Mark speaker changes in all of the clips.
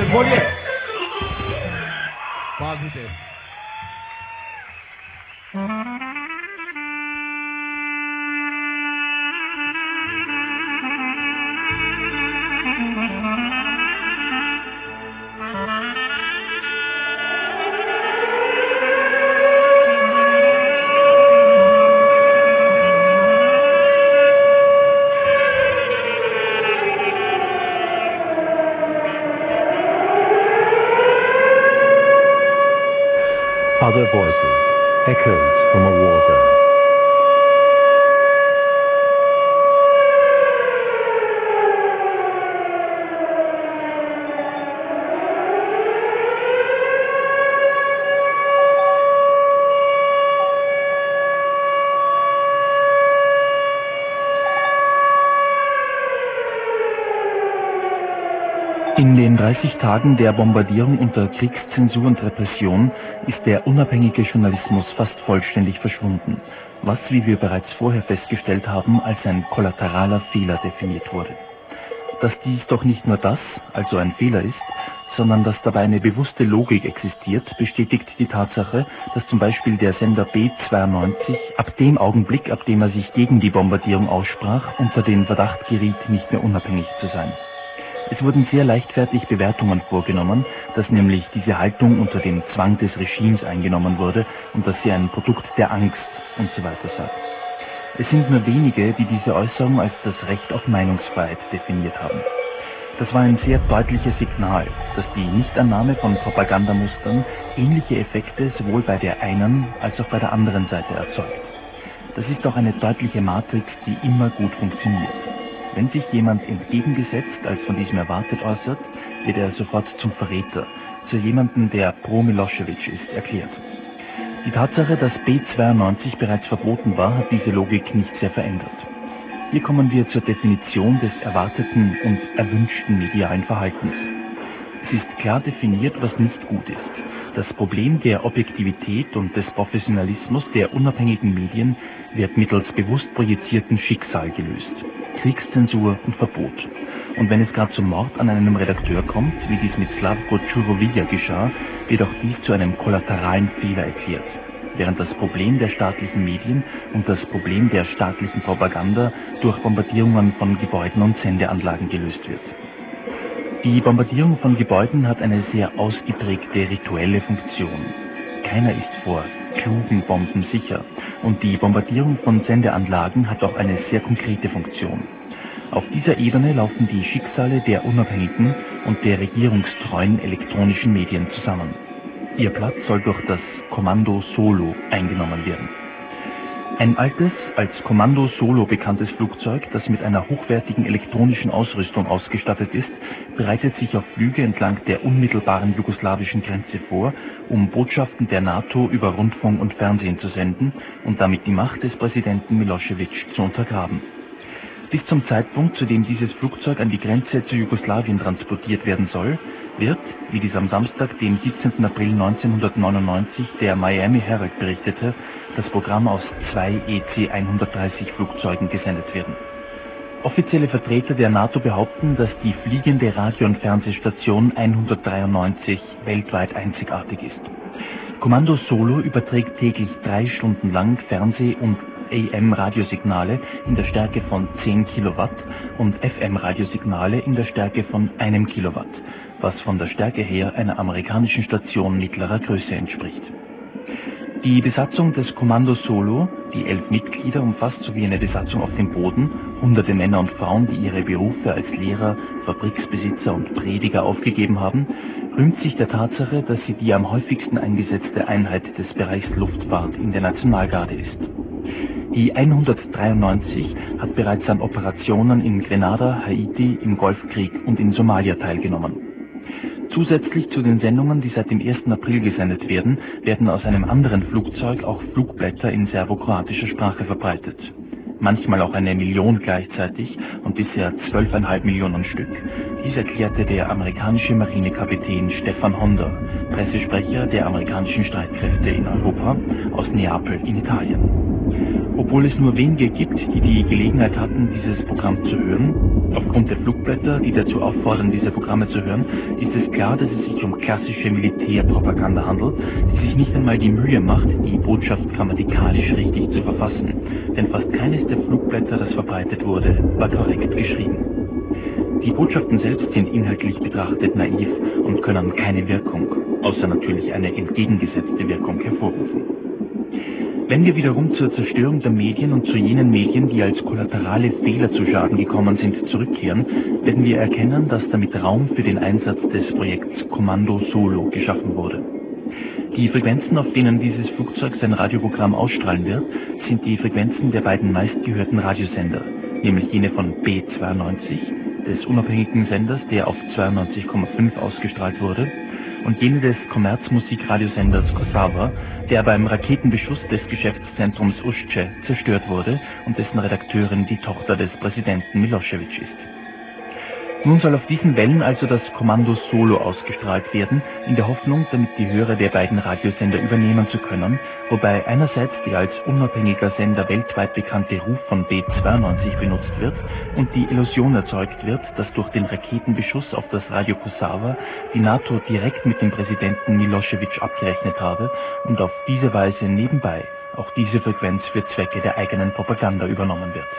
Speaker 1: बोलिए। Positive.
Speaker 2: Other voices, echoes from a war zone.
Speaker 3: In den 30 Tagen der Bombardierung unter Kriegszensur und Repression ist der unabhängige Journalismus fast vollständig verschwunden, was, wie wir bereits vorher festgestellt haben, als ein kollateraler Fehler definiert wurde. Dass dies doch nicht nur das, also ein Fehler ist, sondern dass dabei eine bewusste Logik existiert, bestätigt die Tatsache, dass zum Beispiel der Sender B92 ab dem Augenblick, ab dem er sich gegen die Bombardierung aussprach, unter den Verdacht geriet, nicht mehr unabhängig zu sein. Es wurden sehr leichtfertig Bewertungen vorgenommen, dass nämlich diese Haltung unter dem Zwang des Regimes eingenommen wurde und dass sie ein Produkt der Angst und so weiter sei. Es sind nur wenige, die diese Äußerung als das Recht auf Meinungsfreiheit definiert haben. Das war ein sehr deutliches Signal, dass die Nichtannahme von Propagandamustern ähnliche Effekte sowohl bei der einen als auch bei der anderen Seite erzeugt. Das ist auch eine deutliche Matrix, die immer gut funktioniert. Wenn sich jemand entgegengesetzt als von diesem erwartet äußert, wird er sofort zum Verräter, zu jemandem, der pro Milosevic ist, erklärt. Die Tatsache, dass B92 bereits verboten war, hat diese Logik nicht sehr verändert. Hier kommen wir zur Definition des erwarteten und erwünschten medialen Verhaltens. Es ist klar definiert, was nicht gut ist. Das Problem der Objektivität und des Professionalismus der unabhängigen Medien wird mittels bewusst projizierten Schicksal gelöst. Kriegszensur und Verbot. Und wenn es gerade zum Mord an einem Redakteur kommt, wie dies mit Slavko Čurovija geschah, wird auch dies zu einem kollateralen Fehler erklärt, während das Problem der staatlichen Medien und das Problem der staatlichen Propaganda durch Bombardierungen von Gebäuden und Sendeanlagen gelöst wird. Die Bombardierung von Gebäuden hat eine sehr ausgeprägte rituelle Funktion. Keiner ist vor klugen Bomben sicher. Und die Bombardierung von Sendeanlagen hat auch eine sehr konkrete Funktion. Auf dieser Ebene laufen die Schicksale der unabhängigen und der regierungstreuen elektronischen Medien zusammen. Ihr Platz soll durch das Kommando Solo eingenommen werden. Ein altes, als Kommando Solo bekanntes Flugzeug, das mit einer hochwertigen elektronischen Ausrüstung ausgestattet ist, bereitet sich auf Flüge entlang der unmittelbaren jugoslawischen Grenze vor, um Botschaften der NATO über Rundfunk und Fernsehen zu senden und damit die Macht des Präsidenten Milosevic zu untergraben. Bis zum Zeitpunkt, zu dem dieses Flugzeug an die Grenze zu Jugoslawien transportiert werden soll, wird, wie dies am Samstag, dem 17. April 1999 der Miami Herald berichtete, das Programm aus 2 EC-130 Flugzeugen gesendet werden. Offizielle Vertreter der NATO behaupten, dass die fliegende Radio- und Fernsehstation 193 weltweit einzigartig ist. Kommando Solo überträgt täglich 3 Stunden lang Fernseh- und AM-Radiosignale in der Stärke von 10 Kilowatt und FM-Radiosignale in der Stärke von 1 Kilowatt, was von der Stärke her einer amerikanischen Station mittlerer Größe entspricht. Die Besatzung des Kommando Solo, die 11 Mitglieder umfasst, sowie eine Besatzung auf dem Boden, hunderte Männer und Frauen, die ihre Berufe als Lehrer, Fabriksbesitzer und Prediger aufgegeben haben, rühmt sich der Tatsache, dass sie die am häufigsten eingesetzte Einheit des Bereichs Luftfahrt in der Nationalgarde ist. Die 193 hat bereits an Operationen in Grenada, Haiti, im Golfkrieg und in Somalia teilgenommen. Zusätzlich zu den Sendungen, die seit dem 1. April gesendet werden, werden aus einem anderen Flugzeug auch Flugblätter in serbokroatischer Sprache verbreitet. Manchmal auch 1 Million gleichzeitig und bisher 12,5 Millionen Stück. Dies erklärte der amerikanische Marinekapitän Stefan Honda, Pressesprecher der amerikanischen Streitkräfte in Europa, aus Neapel in Italien. Obwohl es nur wenige gibt, die die Gelegenheit hatten, dieses Programm zu hören, aufgrund der Flugblätter, die dazu auffordern, diese Programme zu hören, ist es klar, dass es sich um klassische Militärpropaganda handelt, die sich nicht einmal die Mühe macht, die Botschaft grammatikalisch richtig zu verfassen. Denn fast keines der Flugblätter, das verbreitet wurde, war korrekt geschrieben. Die Botschaften selbst sind inhaltlich betrachtet naiv und können keine Wirkung, außer natürlich eine entgegengesetzte Wirkung, hervorrufen. Wenn wir wiederum zur Zerstörung der Medien und zu jenen Medien, die als kollaterale Fehler zu Schaden gekommen sind, zurückkehren, werden wir erkennen, dass damit Raum für den Einsatz des Projekts Kommando Solo geschaffen wurde. Die Frequenzen, auf denen dieses Flugzeug sein Radioprogramm ausstrahlen wird, sind die Frequenzen der beiden meistgehörten Radiosender, nämlich jene von B92, des unabhängigen Senders, der auf 92,5 ausgestrahlt wurde, und jene des Kommerzmusikradiosenders Kosawa, der beim Raketenbeschuss des Geschäftszentrums Uschce zerstört wurde und dessen Redakteurin die Tochter des Präsidenten Milošević ist. Nun soll auf diesen Wellen also das Kommando Solo ausgestrahlt werden, in der Hoffnung, damit die Hörer der beiden Radiosender übernehmen zu können, wobei einerseits der als unabhängiger Sender weltweit bekannte Ruf von B92 benutzt wird und die Illusion erzeugt wird, dass durch den Raketenbeschuss auf das Radio Kosawa die NATO direkt mit dem Präsidenten Milošević abgerechnet habe und auf diese Weise nebenbei auch diese Frequenz für Zwecke der eigenen Propaganda übernommen wird.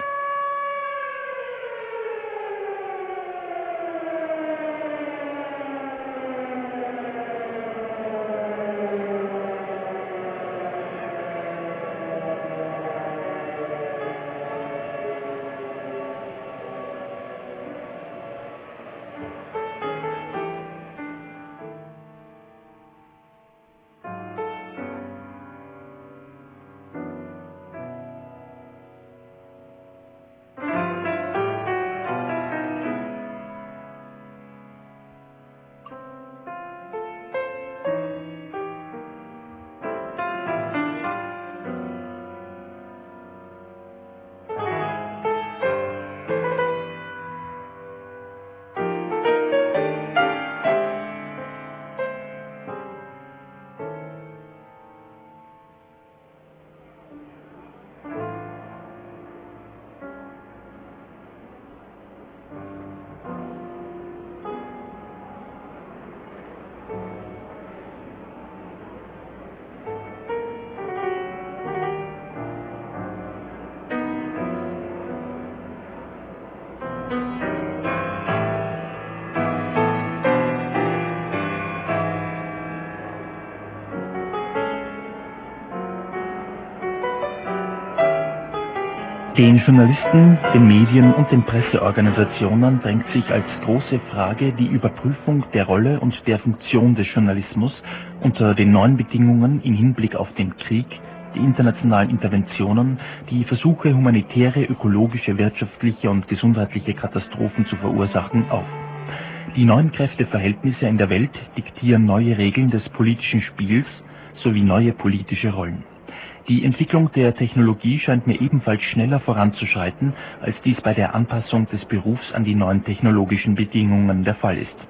Speaker 3: Den Journalisten, den Medien und den Presseorganisationen drängt sich als große Frage die Überprüfung der Rolle und der Funktion des Journalismus unter den neuen Bedingungen im Hinblick auf den Krieg, die internationalen Interventionen, die Versuche, humanitäre, ökologische, wirtschaftliche und gesundheitliche Katastrophen zu verursachen, auf. Die neuen Kräfteverhältnisse in der Welt diktieren neue Regeln des politischen Spiels sowie neue politische Rollen. Die Entwicklung der Technologie scheint mir ebenfalls schneller voranzuschreiten, als dies bei der Anpassung des Berufs an die neuen technologischen Bedingungen der Fall ist.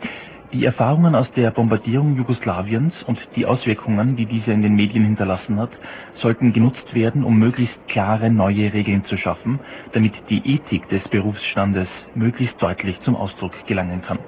Speaker 3: Die Erfahrungen aus der Bombardierung Jugoslawiens und die Auswirkungen, die diese in den Medien hinterlassen hat, sollten genutzt werden, um möglichst klare neue Regeln zu schaffen, damit die Ethik des Berufsstandes möglichst deutlich zum Ausdruck gelangen kann.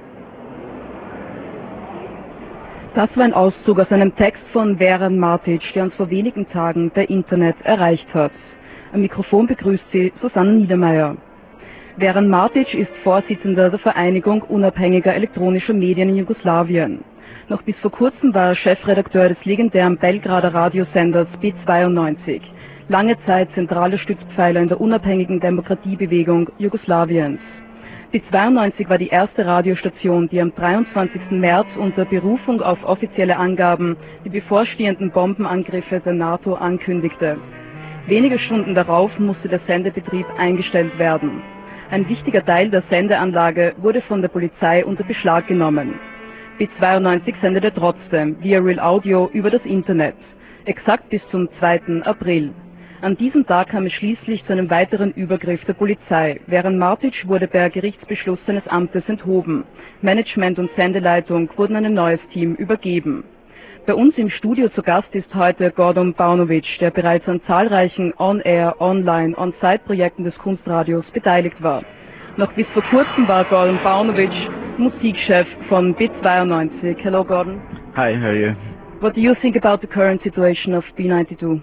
Speaker 1: Das war ein Auszug aus einem Text von Veran Martic, der uns vor wenigen Tagen per Internet erreicht hat. Am Mikrofon begrüßt sie Susanne Niedermeyer. Veran Martic ist Vorsitzender der Vereinigung unabhängiger elektronischer Medien in Jugoslawien. Noch bis vor kurzem war er Chefredakteur des legendären Belgrader Radiosenders B92, lange Zeit zentraler Stützpfeiler in der unabhängigen Demokratiebewegung Jugoslawiens. B92 war die erste Radiostation, die am 23. März unter Berufung auf offizielle Angaben die bevorstehenden Bombenangriffe der NATO ankündigte. Wenige Stunden darauf musste der Sendebetrieb eingestellt werden. Ein wichtiger Teil der Sendeanlage wurde von der Polizei unter Beschlag genommen. B92 sendete trotzdem via Real Audio über das Internet, exakt bis zum 2. April. An diesem Tag kam es schließlich zu einem weiteren Übergriff der Polizei. Veran Martic wurde per Gerichtsbeschluss seines Amtes enthoben. Management und Sendeleitung wurden an ein neues Team übergeben. Bei uns im Studio zu Gast ist heute Gordon Baunovic, der bereits an zahlreichen On-Air, Online, On-Site-Projekten des Kunstradios beteiligt war. Noch bis vor kurzem war Gordon Baunovic Musikchef von B92. Hello Gordon.
Speaker 4: Hi, how are you?
Speaker 1: What do you think about the current situation of B92?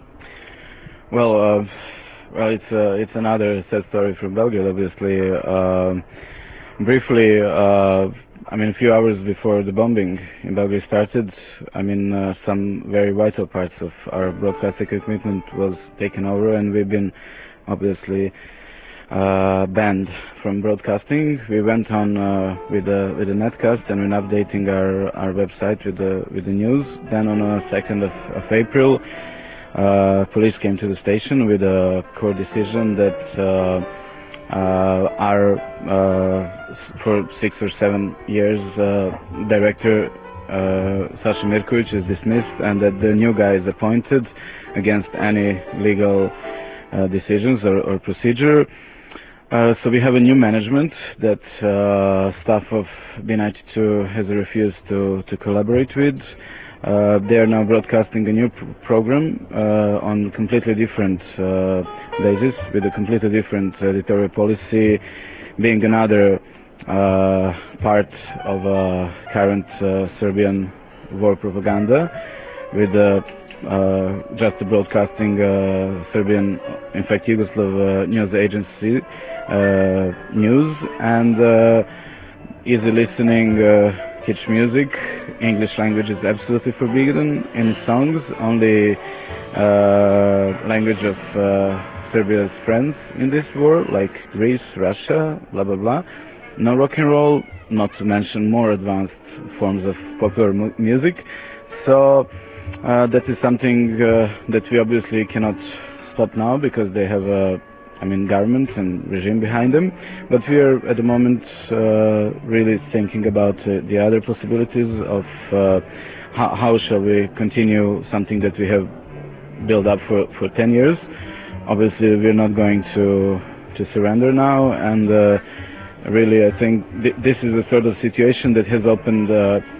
Speaker 4: Well, it's another sad story from Belgrade, obviously. Briefly, I mean, a few hours before the bombing in Belgrade started, I mean, some very vital parts of our broadcasting equipment was taken over, and we've been obviously banned from broadcasting. We went on with the netcast, and we're updating our website with the news. Then on the 2nd of April, police came to the station with a court decision that our for 6 or 7 years director Sasha Mirkovic is dismissed, and that the new guy is appointed against any legal decisions or procedure. So we have a new management that staff of B92 has refused to collaborate with. They are now broadcasting a new program on completely different basis, with a completely different editorial policy, being another part of current Serbian war propaganda, with just broadcasting Serbian, in fact Yugoslav news agency news, and easy listening kitsch music. English language is absolutely forbidden in songs, only language of Serbia's friends in this war, like Greece, Russia, blah blah blah. No rock and roll, not to mention more advanced forms of popular music. So that is something that we obviously cannot stop now, because they have I mean, government and regime behind them. But we are at the moment really thinking about the other possibilities of how shall we continue something that we have built up for 10 years. Obviously we're not going to surrender now, and really I think this is a sort of situation that has opened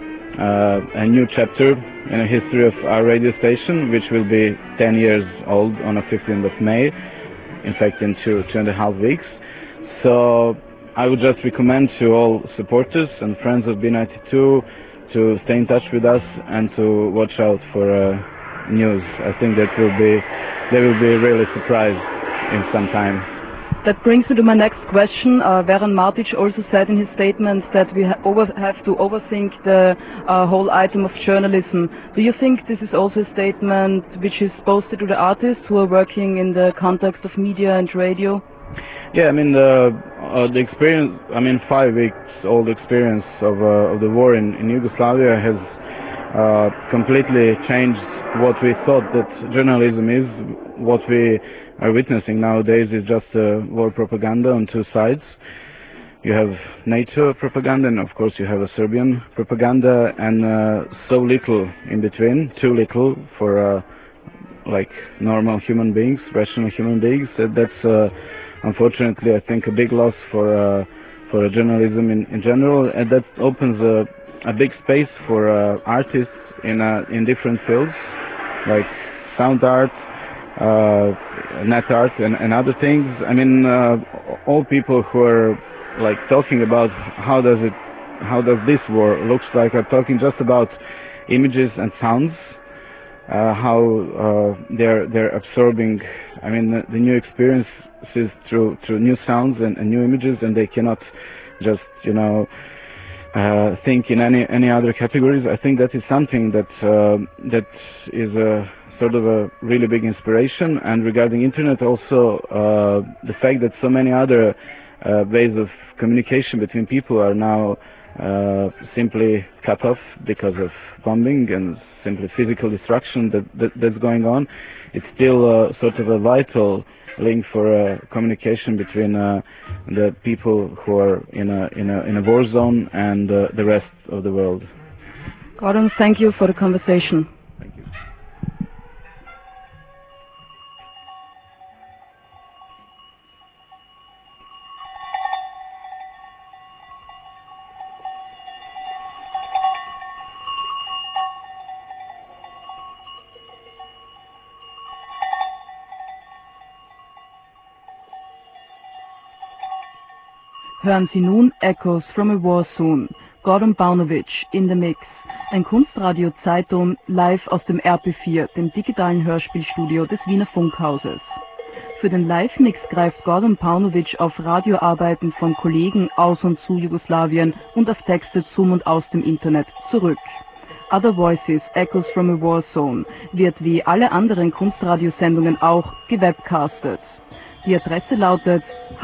Speaker 4: a new chapter in the history of our radio station, which will be 10 years old on the 15th of May, in fact in 2.5 weeks. So I would just recommend to all supporters and friends of B92 to stay in touch with us and to watch out for news. I think they will be really surprised in some time.
Speaker 1: That brings me to my next question. Veran Martic also said in his statement that we have to overthink the whole item of journalism. Do you think this is also a statement which is posted to the artists who are working in the context of media and radio?
Speaker 4: Yeah, I mean the experience. I mean, 5 weeks old experience of the war in Yugoslavia has completely changed what we thought that journalism is. What we are witnessing nowadays is just war propaganda on two sides. You have NATO propaganda, and of course you have a Serbian propaganda, and so little in between, too little for like normal human beings, rational human beings. That's unfortunately, I think, a big loss for journalism in general, and that opens a big space for artists in different fields, like sound art, net art, and other things. I mean, all people who are like talking about how does this war looks like are talking just about images and sounds, how they're absorbing, I mean, the new experiences through new sounds and new images, and they cannot just, you know, think in any other categories. I think that is something that is a sort of a really big inspiration. And regarding internet also, the fact that so many other ways of communication between people are now simply cut off because of bombing and simply physical destruction that's going on. It's still sort of a vital link for communication between the people who are in a war zone and the rest of the world.
Speaker 1: Gordon, thank you for the conversation.
Speaker 4: Thank you.
Speaker 1: Hören Sie nun Echoes from a War Zone, Gordon Baunovich in the Mix, ein Kunstradio-Zeiton live aus dem RP4, dem digitalen Hörspielstudio des Wiener Funkhauses. Für den Live-Mix greift Gordon Paunovic auf Radioarbeiten von Kollegen aus und zu Jugoslawien und auf Texte zum und aus dem Internet zurück. Other Voices, Echoes from a War Zone wird wie alle anderen Kunstradiosendungen auch gewebcastet. Die Adresse lautet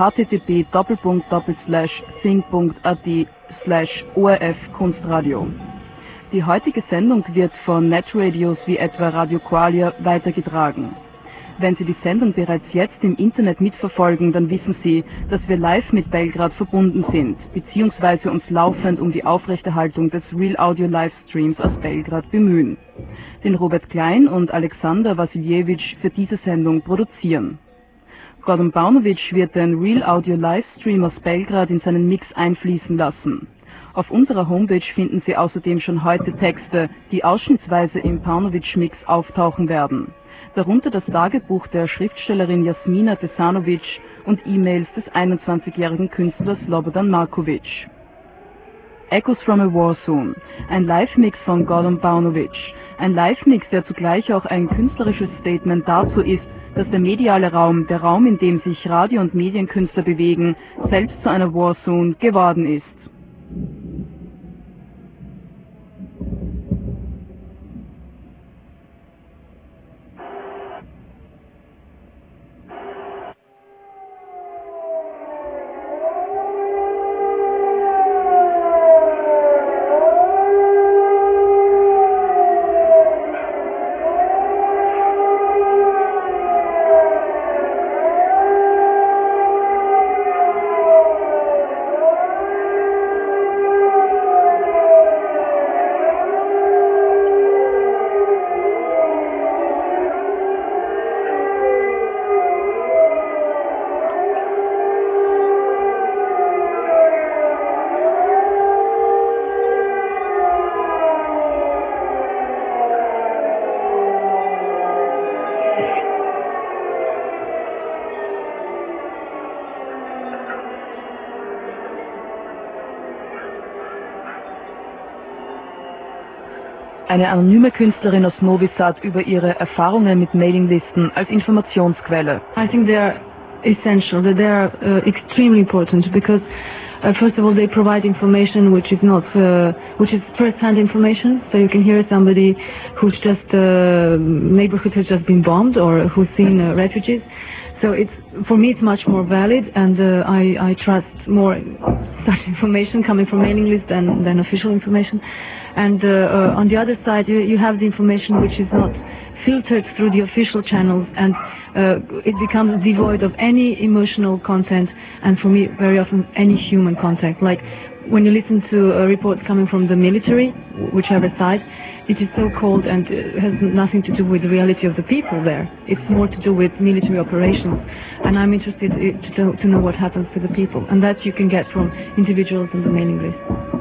Speaker 1: http://thing.at/ORF-Kunstradio. Die heutige Sendung wird von Netradios wie etwa Radio Qualia weitergetragen. Wenn Sie die Sendung bereits jetzt im Internet mitverfolgen, dann wissen Sie, dass wir live mit Belgrad verbunden sind, beziehungsweise uns laufend um die Aufrechterhaltung des Real Audio Livestreams aus Belgrad bemühen, den Robert Klein und Alexander Wassiljewitsch für diese Sendung produzieren. Gordon Baunovic wird den Real Audio Livestream aus Belgrad in seinen Mix einfließen lassen. Auf unserer Homepage finden Sie außerdem schon heute Texte, die ausschnittsweise im Paunovic-Mix auftauchen werden. Darunter das Tagebuch der Schriftstellerin Jasmina Tesanovic und E-Mails des 21-jährigen Künstlers Slobodan Markovic. Echoes from a War Zone, ein Live-Mix von Gordon Baunovic. Ein Live-Mix, der zugleich auch ein künstlerisches Statement dazu ist, dass der mediale Raum, der Raum, in dem sich Radio- und Medienkünstler bewegen, selbst zu einer War Zone geworden ist. Eine anonyme Künstlerin aus Novi Sad über ihre Erfahrungen mit Mailinglisten als Informationsquelle.
Speaker 5: I think they are essential, that they are extremely important because first of all they provide information which is not, which is first-hand information, so you can hear somebody who's just, neighborhood has just been bombed or who's seen refugees. So it's, for me it's much more valid, and I trust more such information coming from mailing lists than official information. And on the other side you have the information which is not filtered through the official channels, and it becomes devoid of any emotional content, and for me very often any human contact. Like when you listen to reports coming from the military, whichever side, it is so cold and has nothing to do with the reality of the people there. It's more to do with military operations, and I'm interested to know what happens to the people, and that you can get from individuals on the mailing list.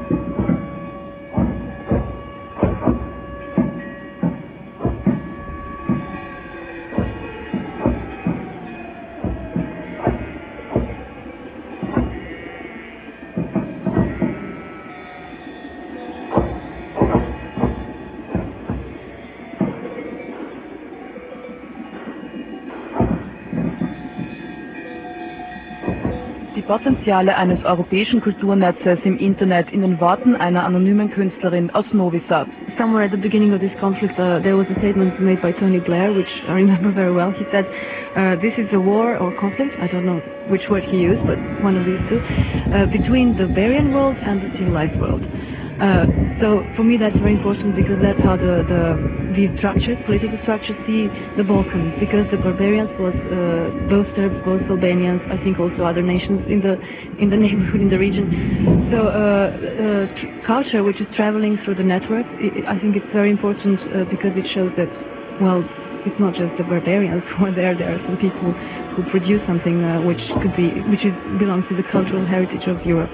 Speaker 1: Die Potenziale eines europäischen Kulturnetzes im Internet in den Worten einer anonymen Künstlerin aus Novi Sad.
Speaker 5: Somewhere at the beginning of this conflict there was a statement made by Tony Blair, which I remember very well. He said, this is a war or conflict, I don't know which word he used, but one of these two, between the barbarian world and the civilized world. So for me that's very important, because that's how these structures, political structures, see the Balkans, because the barbarians was both Serbs, both Albanians, I think also other nations in the neighborhood, in the region. So culture which is traveling through the network, I think it's very important because it shows that, well, it's not just the barbarians who are there. There are some people who produce something which belongs to the cultural heritage of Europe.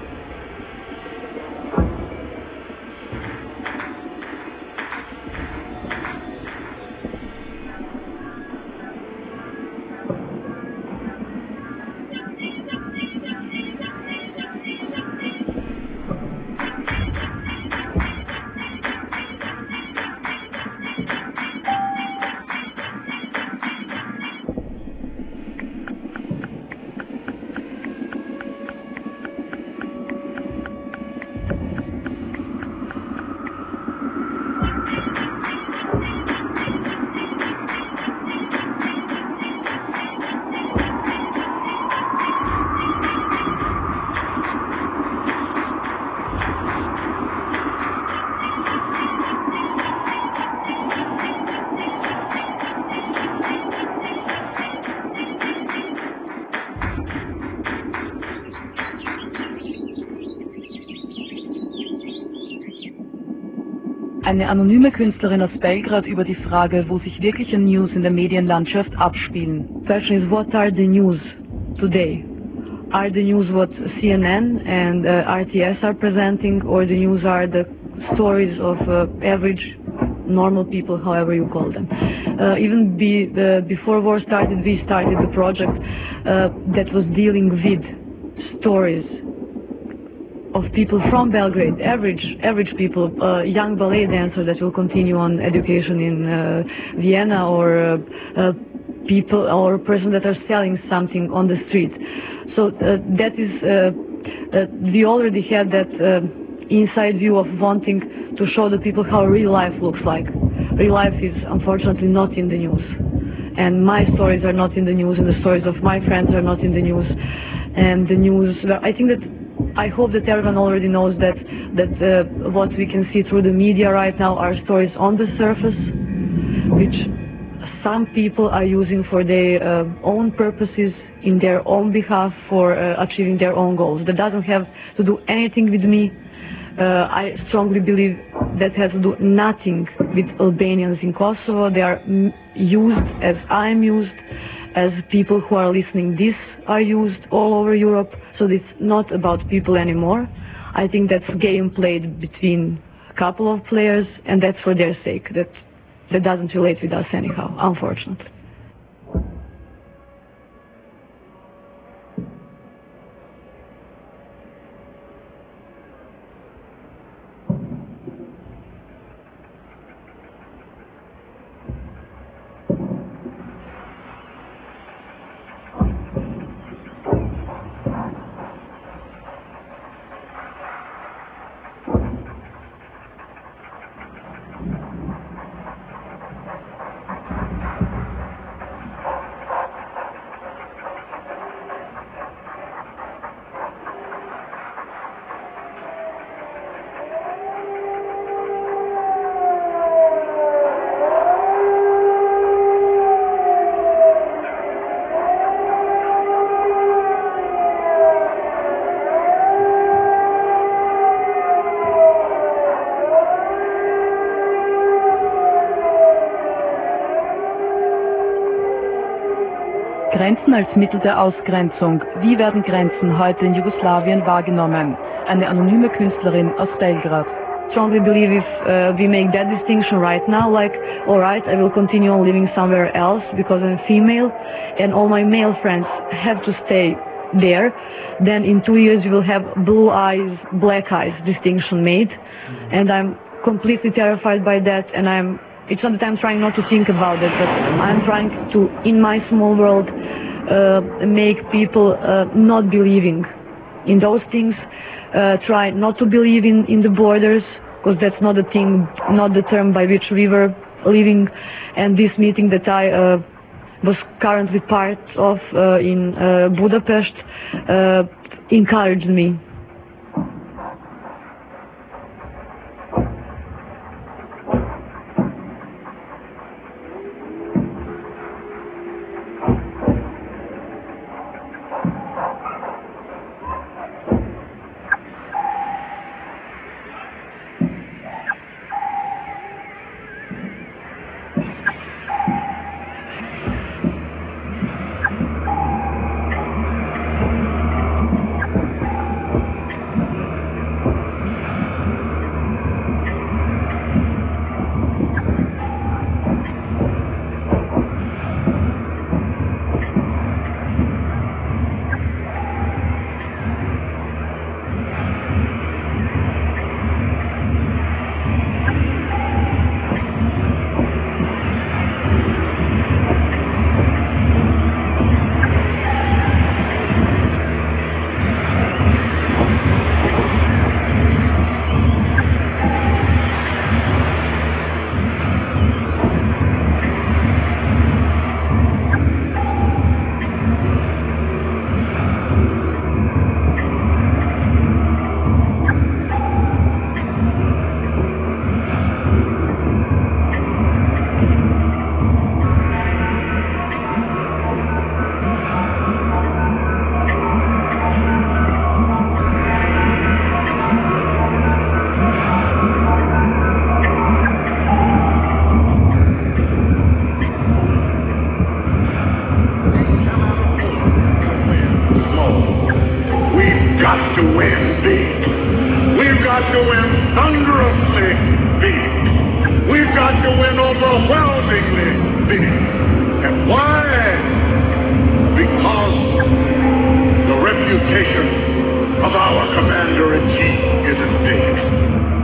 Speaker 1: Eine anonyme Künstlerin aus Belgrad über die Frage, wo sich wirkliche News in der Medienlandschaft abspielen.
Speaker 5: Question is, what are the news today? Are the news what CNN and RTS are presenting, or the news are the stories of average normal people, however you call them? Even before war started, we started a project that was dealing with stories of people from Belgrade, average people, young ballet dancer that will continue on education in Vienna, or people or a person that are selling something on the street. So that is, we already had that inside view of wanting to show the people how real life looks like. Real life is unfortunately not in the news. And my stories are not in the news, and the stories of my friends are not in the news. And the news, I hope that everyone already knows that what we can see through the media right now are stories on the surface, which some people are using for their own purposes, in their own behalf, for achieving their own goals. That doesn't have to do anything with me. I strongly believe that has to do nothing with Albanians in Kosovo. They are used as I'm used, as people who are listening this are used all over Europe. So it's not about people anymore. I think that's game played between a couple of players, and that's for their sake. That doesn't relate with us anyhow, unfortunately.
Speaker 1: Grenzen als Mittel der Ausgrenzung. Wie werden Grenzen heute in Jugoslawien wahrgenommen? Eine anonyme Künstlerin aus Belgrad.
Speaker 5: Strongly believe if we make that distinction right now, like, alright, I will continue on living somewhere else because I'm female, and all my male friends have to stay there, then in 2 years you will have blue eyes, black eyes distinction made, and I'm completely terrified by that, and it's not that I'm trying not to think about it, but I'm trying to, in my small world, make people not believing in those things, try not to believe in the borders, because that's not the thing, not the term by which we were living. And this meeting that I was currently part of in Budapest encouraged me.
Speaker 6: got to win big. We've got to win thunderously big. We've got to win overwhelmingly big. And why? Because the reputation of our commander-in-chief isn't big.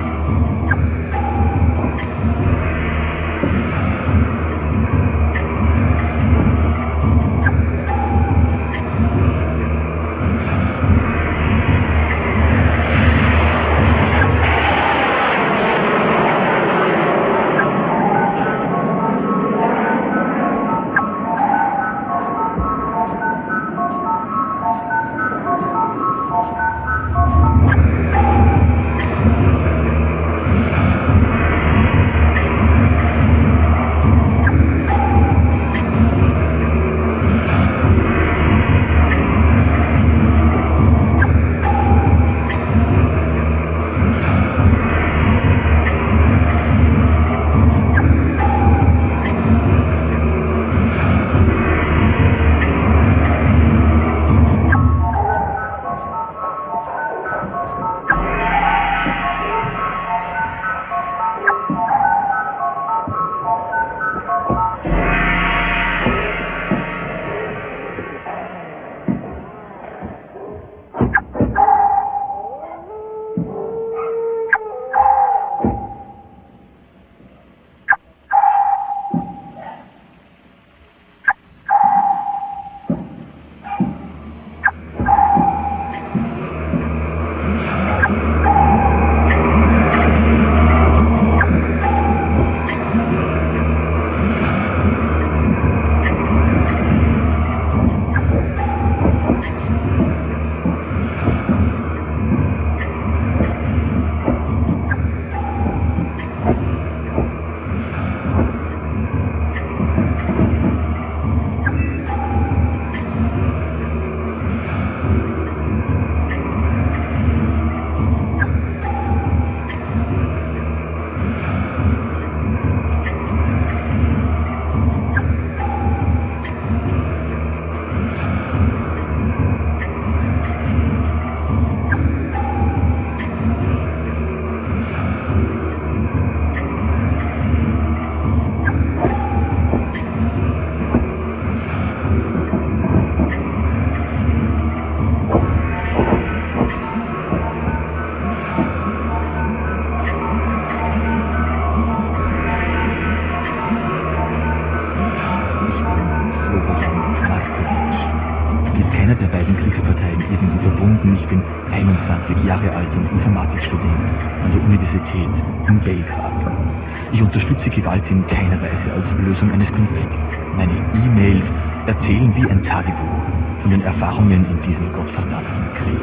Speaker 3: Ich bin 21 Jahre alt und Informatikstudent an der Universität in Belgrad. Ich unterstütze Gewalt in keiner Weise als Lösung eines Konflikts. Meine E-Mails erzählen wie ein Tagebuch von den Erfahrungen in diesem gottverdammten Krieg.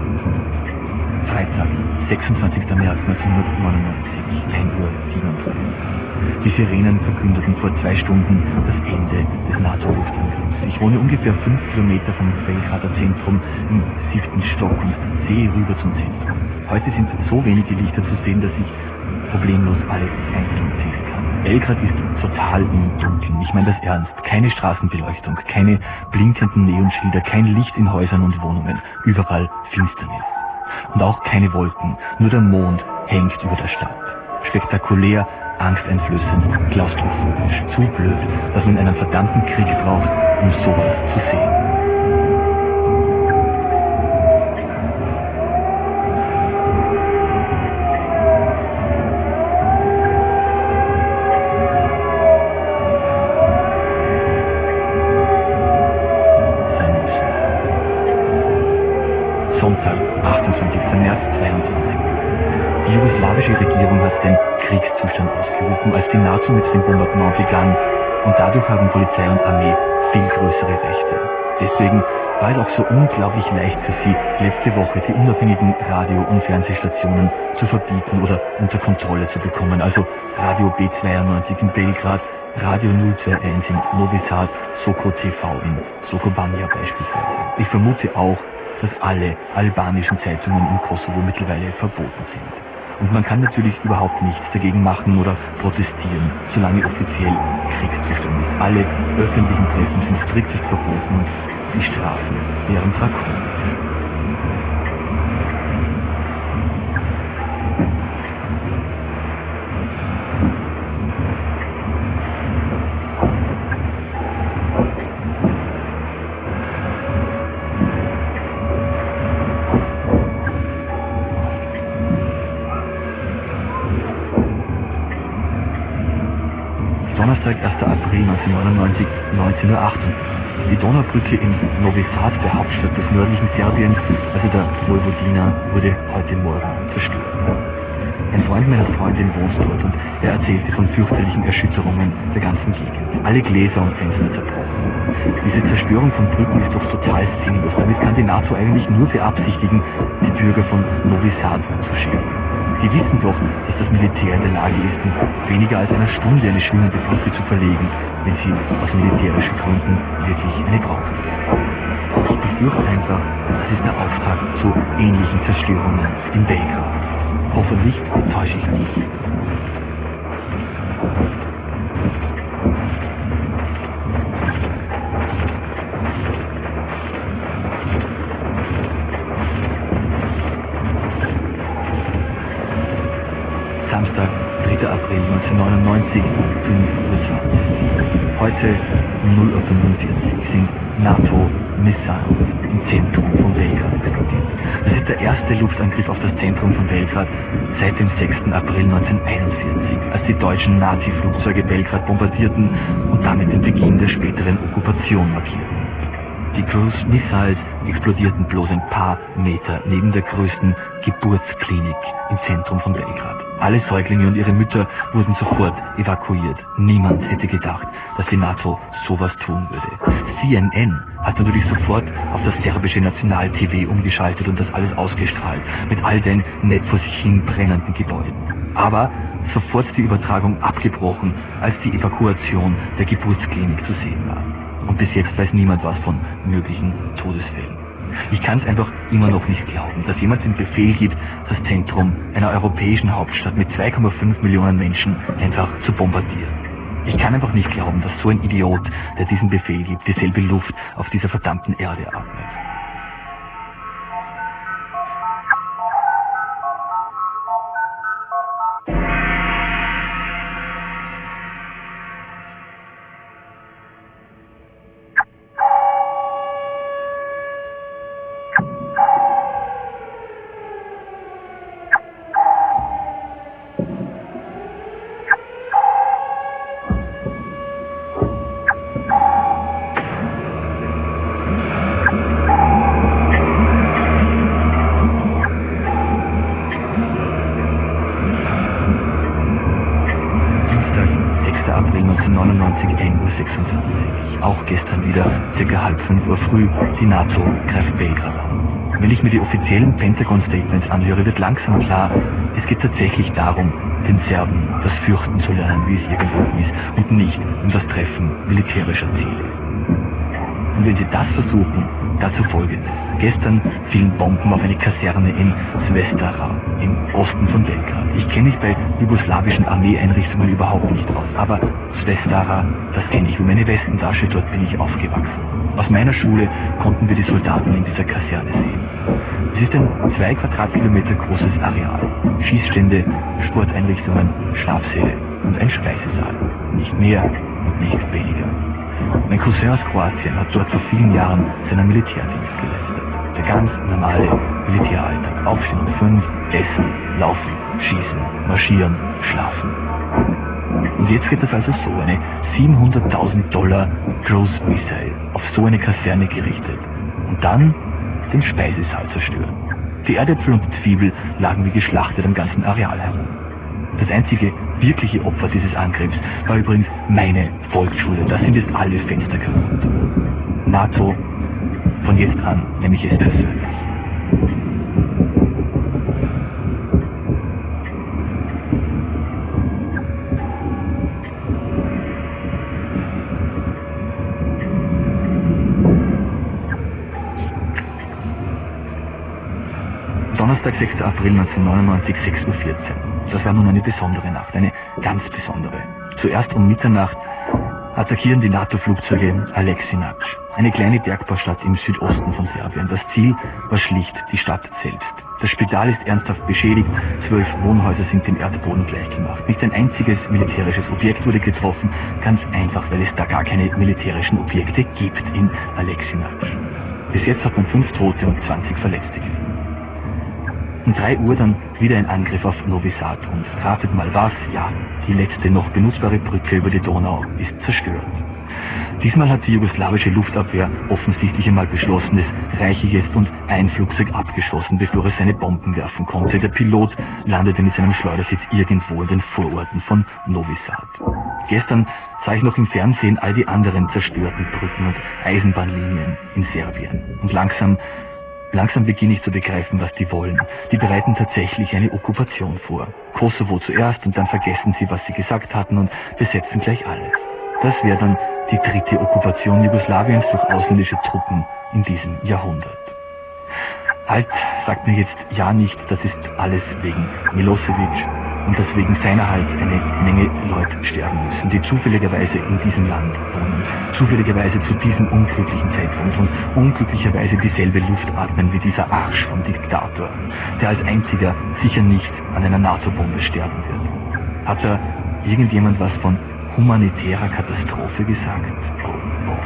Speaker 3: Freitag, 26. März 1999, 1:37 Uhr. Die Sirenen verkündeten vor 2 Stunden das Ende des NATO-Luftangriffs. Ich wohne ungefähr 5 Kilometer vom Belgrader Zentrum im 7. Stock und sehe rüber zum Zentrum. Heute sind so wenige Lichter zu sehen, dass ich problemlos alles einzeln zählen kann. Belgrad ist total im Dunkeln. Ich meine das ernst. Keine Straßenbeleuchtung, keine blinkenden Neonschilder, kein Licht in Häusern und Wohnungen. Überall Finsternis. Und auch keine Wolken. Nur der Mond hängt über der Stadt. Spektakulär, angsteinflößend, klaustrophobisch. Zu blöd, dass man einen verdammten Krieg braucht, um sowas zu sehen. Sonntag, 28. März 22. Die jugoslawische Regierung hat den Kriegszustand ausgerufen, als die NATO mit dem Bombardement begann, und dadurch haben Polizei und Armee viel größere Rechte. Deswegen war es auch so unglaublich leicht für sie, letzte Woche die unabhängigen Radio- und Fernsehstationen zu verbieten oder unter Kontrolle zu bekommen. Also Radio B92 in Belgrad, Radio 021 in Novi Sad, Soko TV in Sokobanja beispielsweise. Ich vermute auch, dass alle albanischen Zeitungen im Kosovo mittlerweile verboten sind. Und man kann natürlich überhaupt nichts dagegen machen oder protestieren, solange offiziell Kriegszustand ist. Alle öffentlichen Treffen sind striktest verboten und die Strafen wären drakonisch.
Speaker 7: Samstag, 1. April 1999, 19:58 Uhr. Die Donaubrücke in Novi Sad, der Hauptstadt des nördlichen Serbiens, also der Vojvodina, wurde heute Morgen zerstört. Ein Freund meiner Freundin wohnt dort und er erzählte von fürchterlichen Erschütterungen der ganzen Gegend. Alle Gläser und Fenster zerbrochen. Diese Zerstörung von Brücken ist doch total sinnlos. Damit kann die NATO eigentlich nur beabsichtigen, die Bürger von Novi Sad zu schädigen. Sie wissen doch, dass das Militär in der Lage ist, in weniger als einer Stunde eine schwimmende Brücke zu verlegen, wenn sie aus militärischen Gründen wirklich eine brauchen. Ich befürchte einfach, das ist der Auftrag zu ähnlichen Zerstörungen in Belgrad. Hoffentlich täusche ich mich. Samstag, 3. April 1999, 5:20 Uhr. Heute 0:45 Uhr sind NATO-Missiles im Zentrum von Belgrad explodiert. Das ist der erste Luftangriff auf das Zentrum von Belgrad seit dem 6. April 1941, als die deutschen Nazi-Flugzeuge Belgrad bombardierten und damit den Beginn der späteren Okkupation markierten. Die Cruise Missiles explodierten bloß ein paar Meter neben der größten Geburtsklinik im Zentrum von Belgrad. Alle Säuglinge und ihre Mütter wurden sofort evakuiert. Niemand hätte gedacht, dass die NATO sowas tun würde. CNN hat natürlich sofort auf das serbische National-TV umgeschaltet und das alles ausgestrahlt, mit all den nicht vor sich hin brennenden Gebäuden. Aber sofort die Übertragung abgebrochen, als die Evakuation der Geburtsklinik zu sehen war. Und bis jetzt weiß niemand was von möglichen Todesfällen. Ich kann es einfach immer noch nicht glauben, dass jemand den Befehl gibt, das Zentrum einer europäischen Hauptstadt mit 2,5 Millionen Menschen einfach zu bombardieren. Ich kann einfach nicht glauben, dass so ein Idiot, der diesen Befehl gibt, dieselbe Luft auf dieser verdammten Erde atmet. Auch gestern wieder, ca. 4:30 Uhr früh, die NATO greift Belgrad an. Wenn ich mir die offiziellen Pentagon-Statements anhöre, wird langsam klar, es geht tatsächlich darum, den Serben das Fürchten zu lernen, wie es irgendwo ist, und nicht um das Treffen militärischer Ziele. Und wenn sie das versuchen, dazu Folgendes. Gestern fielen Bomben auf eine Kaserne in Svestara, im Osten von Belgrad. Ich kenne mich bei jugoslawischen Armeeeinrichtungen überhaupt nicht aus, aber Svestara, das kenne ich wie meine Westentasche, dort bin ich aufgewachsen. Aus meiner Schule konnten wir die Soldaten in dieser Kaserne sehen. Es ist ein 2 Quadratkilometer großes Areal. Schießstände, Sporteinrichtungen, Schlafsäle und ein Speisesaal. Nicht mehr und nicht weniger. Mein Cousin aus Kroatien hat dort vor vielen Jahren seinen Militärdienst geleistet. Der ganz normale Militäralltag. Aufstehen um 5, essen, laufen, schießen, marschieren, schlafen. Und jetzt geht es also so, eine $700.000 Cruise Missile auf so eine Kaserne gerichtet. Und dann den Speisesaal zerstören. Die Erdäpfel und die Zwiebel lagen wie geschlachtet am ganzen Areal herum. Das einzige wirkliche Opfer dieses Angriffs war übrigens meine Volksschule. Da sind jetzt alle Fenster kaputt. NATO, von jetzt an nehme ich es persönlich. Donnerstag, 6. April 1999, 6:14 Uhr. Das war nun eine besondere Nacht, eine ganz besondere. Zuerst um Mitternacht attackieren die NATO-Flugzeuge Aleksinac, eine kleine Bergbaustadt im Südosten von Serbien. Das Ziel war schlicht die Stadt selbst. Das Spital ist ernsthaft beschädigt, 12 Wohnhäuser sind dem Erdboden gleichgemacht. Nicht ein einziges militärisches Objekt wurde getroffen, ganz einfach, weil es da gar keine militärischen Objekte gibt in Aleksinac. Bis jetzt hat man 5 Tote und 20 Verletzte gesehen. Um 3 Uhr dann wieder ein Angriff auf Novi Sad und ratet mal was, ja, die letzte noch benutzbare Brücke über die Donau ist zerstört. Diesmal hat die jugoslawische Luftabwehr offensichtlich einmal beschlossen, es reiche jetzt und ein Flugzeug abgeschossen, bevor es seine Bomben werfen konnte. Der Pilot landete mit seinem Schleudersitz irgendwo in den Vororten von Novi Sad. Gestern sah ich noch im Fernsehen all die anderen zerstörten Brücken und Eisenbahnlinien in Serbien. Und langsam beginne ich zu begreifen, was die wollen. Die bereiten tatsächlich eine Okkupation vor. Kosovo zuerst und dann vergessen sie, was sie gesagt hatten und besetzen gleich alles. Das wäre dann die 3. Okkupation Jugoslawiens durch ausländische Truppen in diesem Jahrhundert. Halt, sagt mir jetzt ja nicht, das ist alles wegen Milosevic und dass wegen seiner halt eine Menge Leute sterben müssen, die zufälligerweise in diesem Land wohnen, zufälligerweise zu diesem unglücklichen Zeitpunkt und unglücklicherweise dieselbe Luft atmen wie dieser Arsch vom Diktator, der als einziger sicher nicht an einer NATO-Bombe sterben wird. Hat da irgendjemand was von humanitärer Katastrophe gesagt? Oh, oh.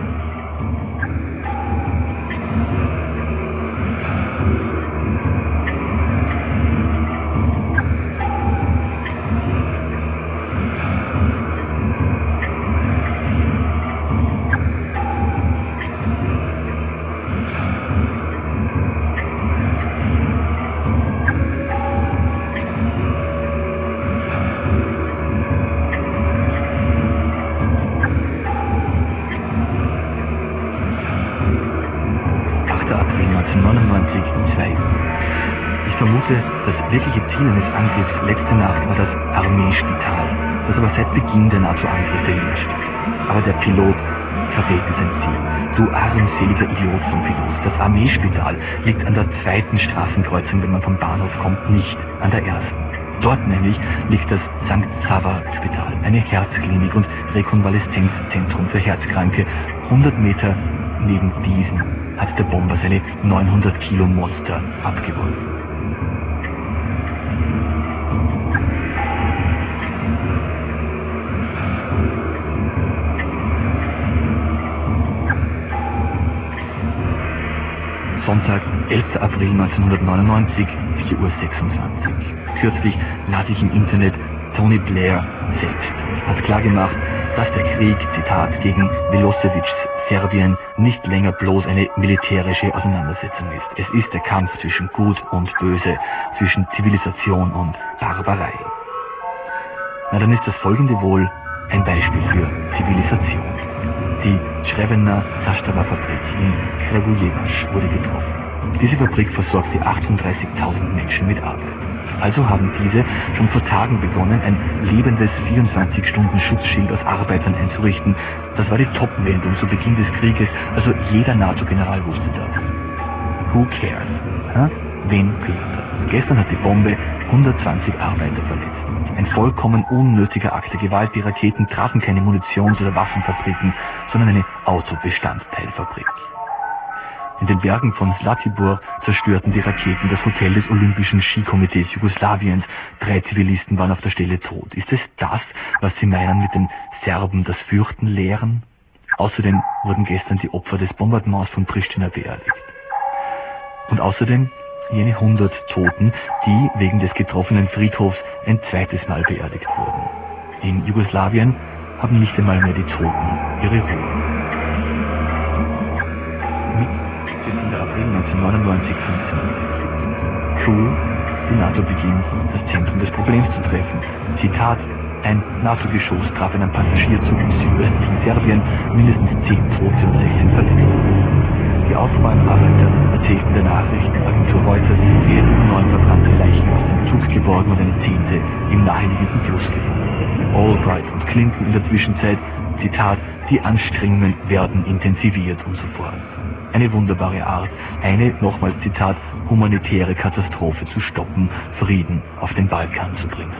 Speaker 7: Das wirkliche Ziel eines Angriffs letzte Nacht war das Armeespital, das aber seit Beginn der NATO-Angriffe leer steht. Aber der Pilot verfehlte sein Ziel. Du armseliger Idiot vom Pilot. Das Armeespital liegt an der 2. Straßenkreuzung, wenn man vom Bahnhof kommt, nicht an der 1. Dort nämlich liegt das St. Sava-Spital, eine Herzklinik und Rekonvaleszenzzentrum für Herzkranke. 100 Meter neben diesem hat der Bomber seine 900 Kilo Monster abgeworfen. Sonntag, 11. April 1999, 4:26 Uhr. Kürzlich las ich im Internet, Tony Blair selbst hat klargemacht, dass der Krieg, Zitat, gegen Milosevics Serbien nicht länger bloß eine militärische Auseinandersetzung ist. Es ist der Kampf zwischen Gut und Böse, zwischen Zivilisation und Barbarei. Na, dann ist das folgende wohl ein Beispiel für Zivilisation. Die Srebrena Zastava-Fabrik in Kragujevac wurde getroffen. Diese Fabrik versorgte 38.000 Menschen mit Arbeit. Also haben diese schon vor Tagen begonnen, ein lebendes 24-Stunden-Schutzschild aus Arbeitern einzurichten. Das war die Top-Meldung zu Beginn des Krieges, also jeder NATO-General wusste das. Who cares? Ha? Wen kümmert das? Gestern hat die Bombe 120 Arbeiter verletzt. Ein vollkommen unnötiger Akt der Gewalt. Die Raketen trafen keine Munitions- oder Waffenfabriken, sondern eine Autobestandteilfabrik. In den Bergen von Zlatibor zerstörten die Raketen das Hotel des Olympischen Skikomitees Jugoslawiens. 3 Zivilisten waren auf der Stelle tot. Ist es das, was Sie meinen mit den Serben das Fürchten lehren? Außerdem wurden gestern die Opfer des Bombardements von Pristina beerdigt. Und außerdem jene 100 Toten, die wegen des getroffenen Friedhofs ein zweites Mal beerdigt wurden. In Jugoslawien haben nicht einmal mehr die Toten ihre Ruhe. Mit 14. April 1999, 15:00. True, die NATO beginnt, das Zentrum des Problems zu treffen. Zitat, ein NATO-Geschoss traf einen Passagierzug im südöstlichen Serbien, mindestens 10 Tote und 16 Verletzte. Die Aufräumarbeiter erzählten der Nachrichtenagentur Reuters, sie hätten 9 verbrannte Leichen aus dem Zug geborgen und eine 10. im naheliegenden Fluss gefunden. Albright und Clinton in der Zwischenzeit, Zitat, die Anstrengungen werden intensiviert und so fort. Eine wunderbare Art, eine, nochmals Zitat, humanitäre Katastrophe zu stoppen, Frieden auf den Balkan zu bringen.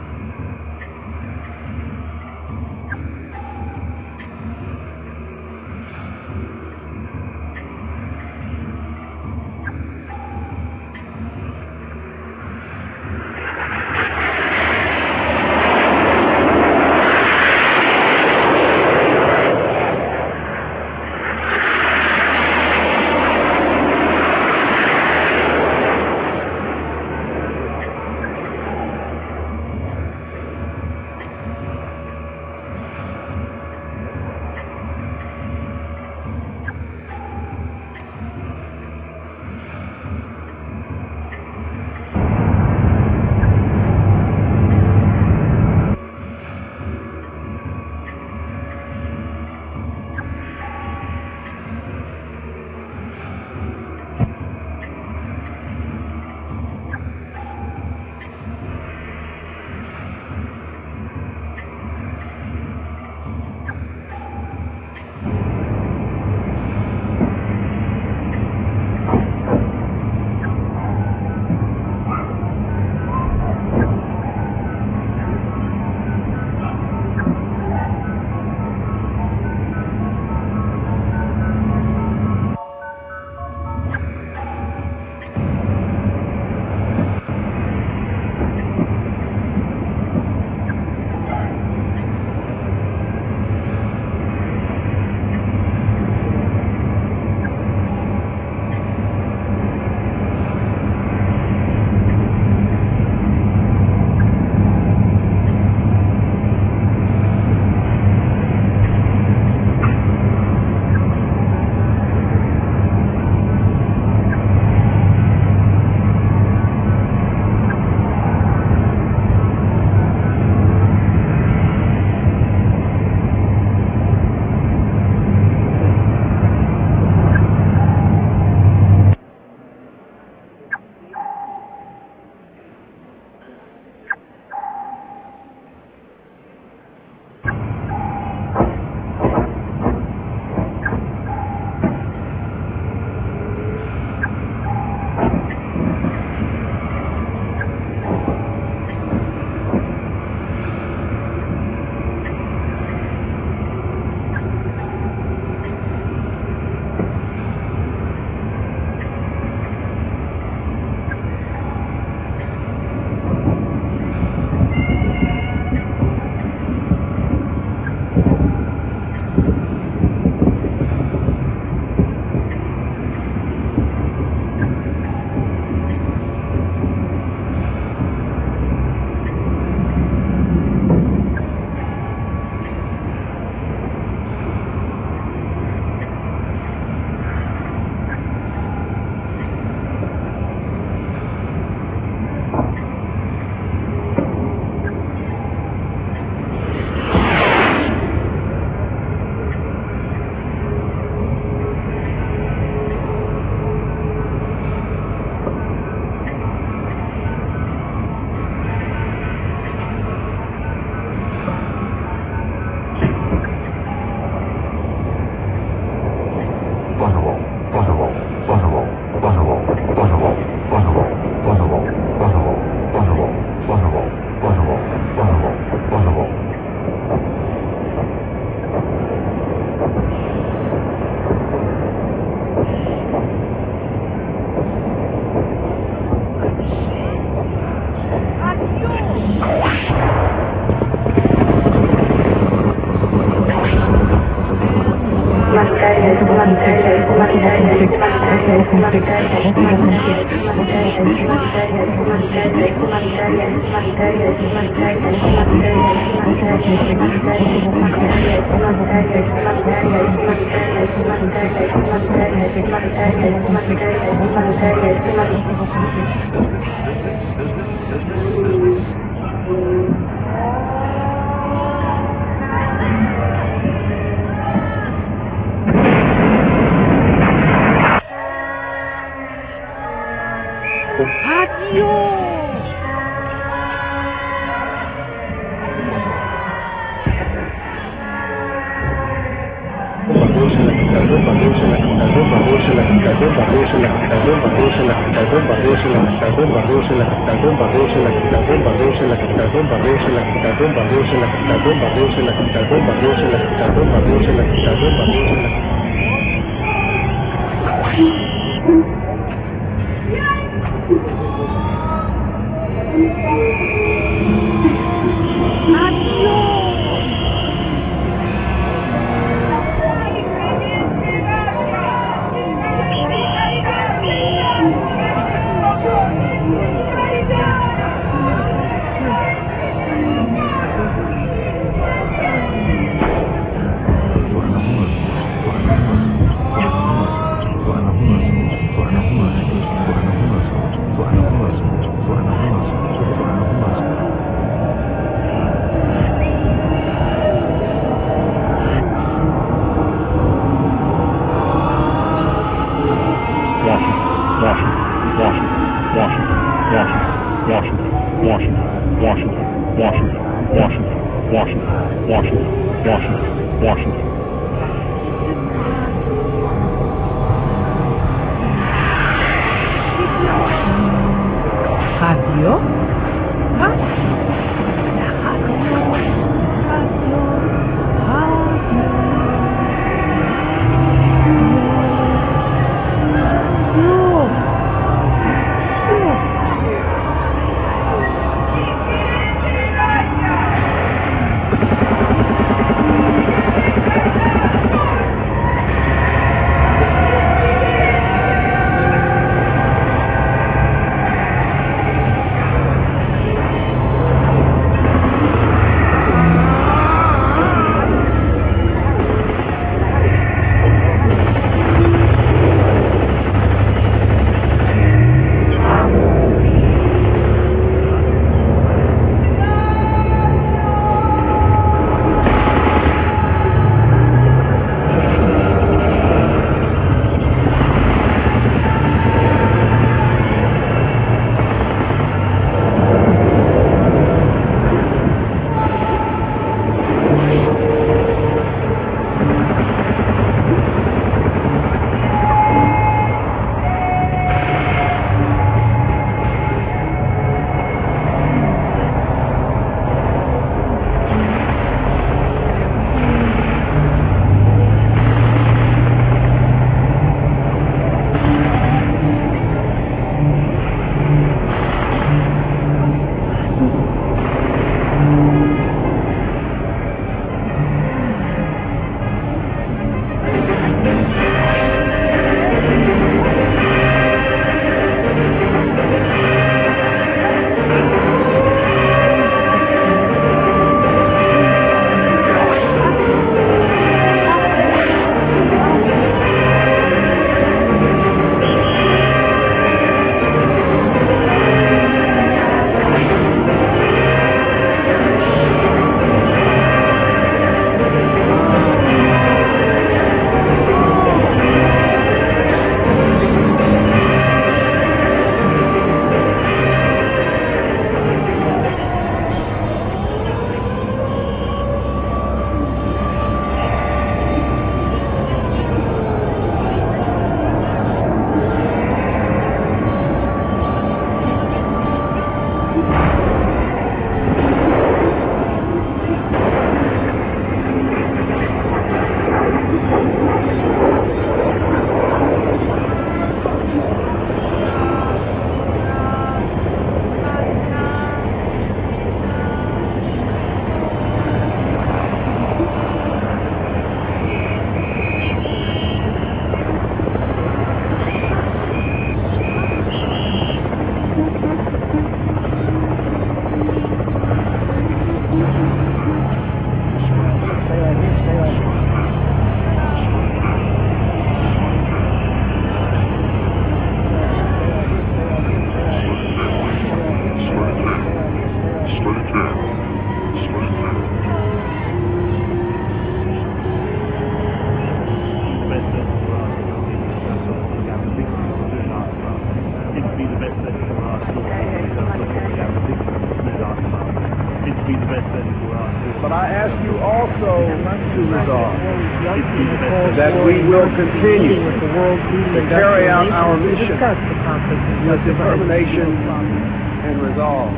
Speaker 8: be the best venue for us in terms of popularity. It's been the best venue for us.
Speaker 9: But I ask you also to resolve
Speaker 8: It's been the best
Speaker 9: that we will continue to carry out our mission with determination and resolve.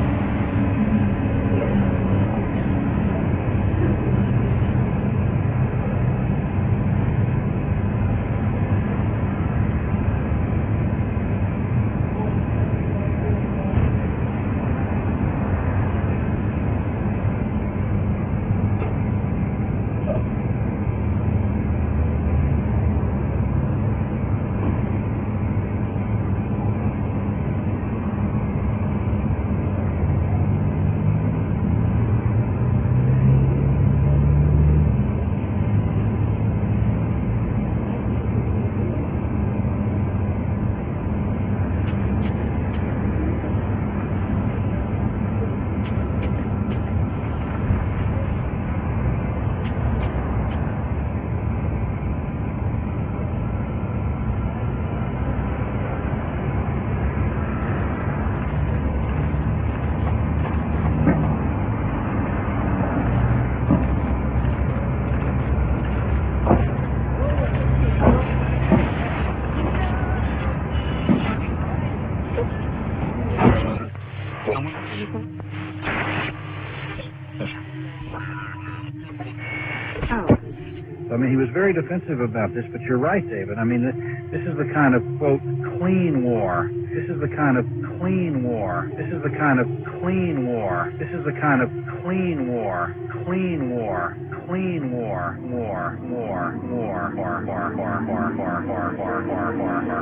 Speaker 10: I mean, he was very defensive about this, but you're right, David. I mean, this is the kind of, quote, clean war. This is the kind of clean war. This is the kind of clean war. This is the kind of clean war. Clean war. Clean war. War. War. War. War. War. War. War. War. War. War. War.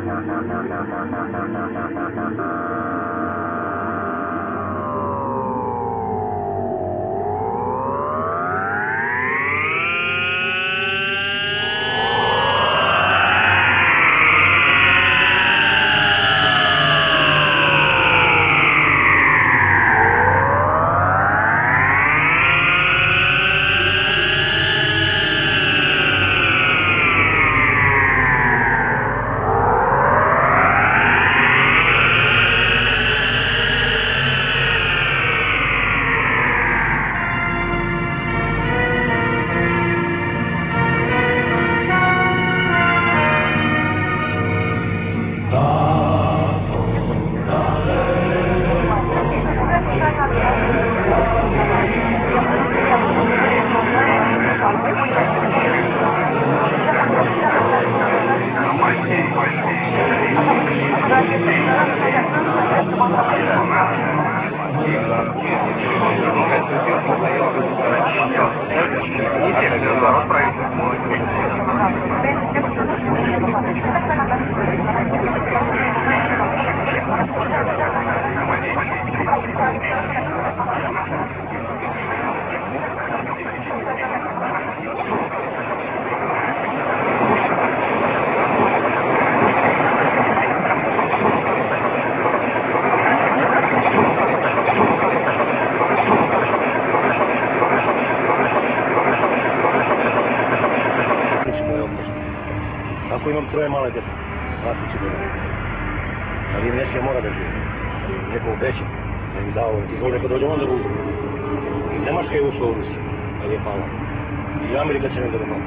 Speaker 11: Ako imam troje male djece, vlasnici dole. Ali im neće mora da živi. Neko obeća, da im dao, izvoli neko dođe onda u Rusiju. I Nemačka je ušla u Rusiju, ali je pala. I Amerika će nekada malo.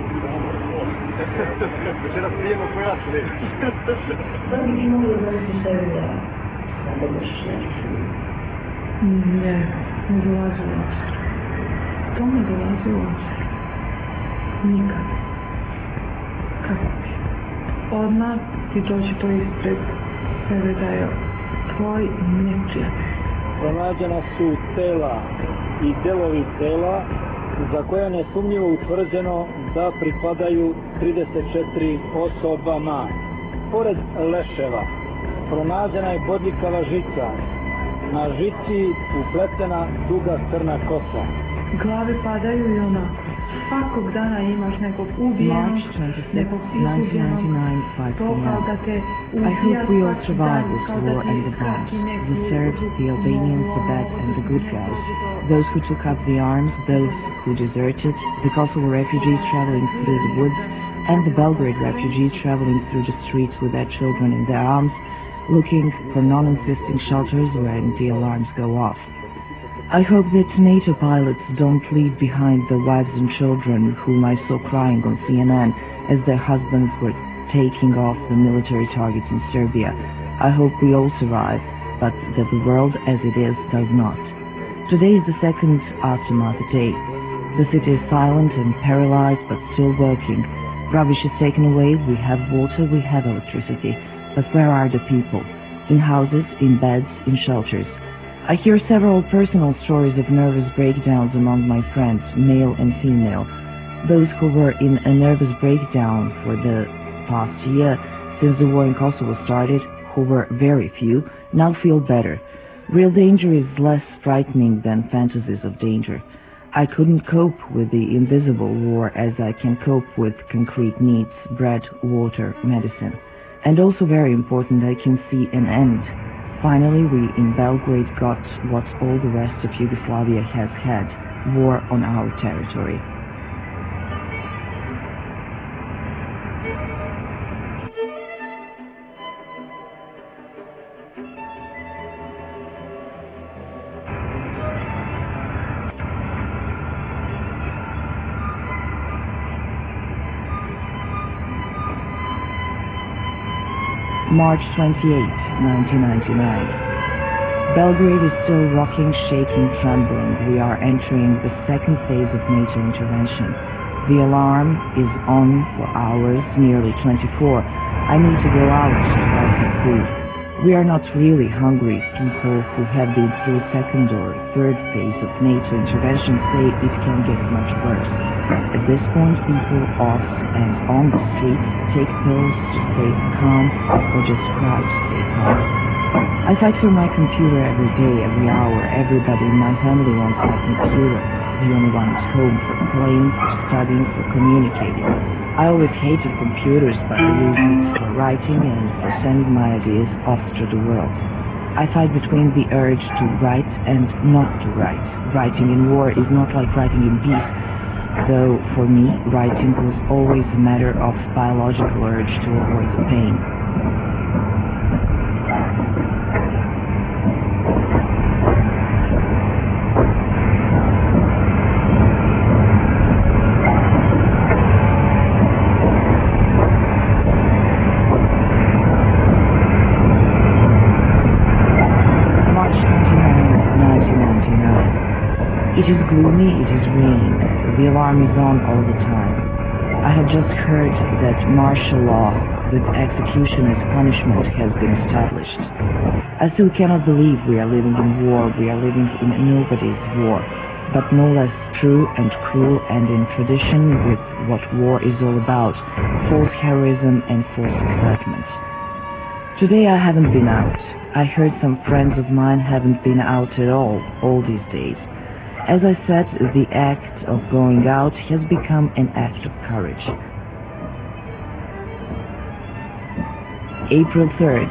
Speaker 11: Večeras prijemo pojaču, ne?
Speaker 5: Sad bih mogla dovesti sebi da poboljšiš nešto. Ne dolazi u obzir. To ne dolazi u obzir. Nikad. Kako bi? Odmah ti dođe to ispred sebe da je tvoj neprijatelj.
Speaker 12: Pronađena su tela i delovi tela za koja je nesumnjivo utvrđeno da pripadaju 34 osobama. Pored leševa pronađena je bodljikava žica. Na žici upletena duga crna kosa.
Speaker 5: Glave padaju i onako. Svakog dana imaš nekog ubijenog, nekog izgubljenog, to kao da te ubija svaki dan, kao da ti svaki neki
Speaker 13: the Serbs, the Albanians, the bad and the good guys, those who took up the arms, those who deserted, the Kosovo refugees traveling through the woods, and the Belgrade refugees traveling through the streets with their children in their arms, looking for non-insisting shelters when the alarms go off. I hope that NATO pilots don't leave behind the wives and children whom I saw crying on CNN as their husbands were taking off the military targets in Serbia. I hope we all survive, but that the world as it is does not. Today is the second aftermath day. The city is silent and paralyzed but still working. Rubbish is taken away, we have water, we have electricity. But where are the people? In houses, in beds, in shelters. I hear several personal stories of nervous breakdowns among my friends, male and female. Those who were in a nervous breakdown for the past year, since the war in Kosovo started, who were very few, now feel better. Real danger is less frightening than fantasies of danger. I couldn't cope with the invisible war as I can cope with concrete needs, bread, water, medicine. And also very important, I can see an end. Finally, we in Belgrade got what all the rest of Yugoslavia has had, war on our territory. March 28, 1999. Belgrade is still rocking, shaking, trembling. We are entering the second phase of NATO intervention. The alarm is on for hours, nearly 24. I need to go out to buy some food. We are not really hungry. People who have been through second or third phase of NATO intervention say it can get much worse. At this point, people off and on the streets take pills to stay calm or just cry to stay calm. I fight for my computer every day, every hour. Everybody in my family wants my computer. The only one at home for playing, for studying, for communicating. I always hated computers, but I use it for writing and for sending my ideas off to the world. I fight between the urge to write and not to write. Writing in war is not like writing in peace. Though for me, writing was always a matter of biological urge to avoid the pain. March 29, 1999. It is gloomy, it is raining. The alarm is on all the time. I have just heard that martial law with execution as punishment has been established. I still cannot believe we are living in war, we are living in nobody's war, but no less true and cruel and in tradition with what war is all about, false heroism and false excitement. Today I haven't been out. I heard some friends of mine haven't been out at all these days. As I said, the act of going out has become an act of courage. April 3rd,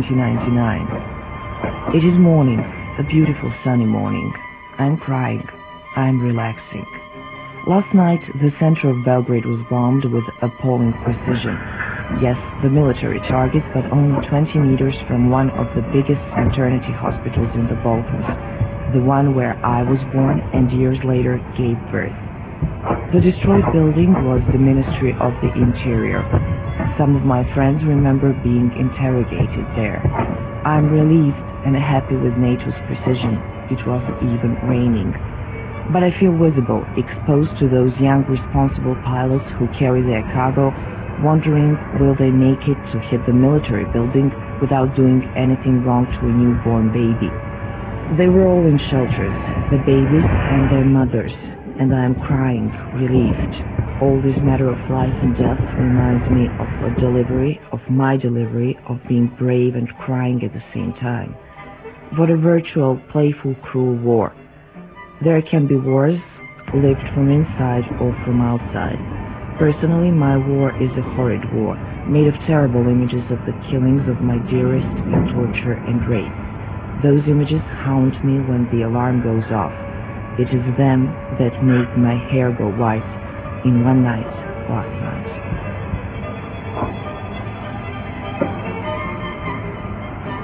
Speaker 13: 1999. It is morning, a beautiful sunny morning. I'm crying. I'm relaxing. Last night, the center of Belgrade was bombed with appalling precision. Yes, the military target, but only 20 meters from one of the biggest maternity hospitals in the Balkans. The one where I was born and years later gave birth. The destroyed building was the Ministry of the Interior. Some of my friends remember being interrogated there. I'm relieved and happy with NATO's precision. It wasn't even raining. But I feel visible, exposed to those young responsible pilots who carry their cargo, wondering will they make it to hit the military building without doing anything wrong to a newborn baby. They were all in shelters, the babies and their mothers, and I am crying, relieved. All this matter of life and death reminds me of a delivery, of my delivery, of being brave and crying at the same time. What a virtual, playful, cruel war. There can be wars lived from inside or from outside. Personally, my war is a horrid war, made of terrible images of the killings of my dearest and torture and rape. Those images haunt me when the alarm goes off. It is them that make my hair go white in one night last night.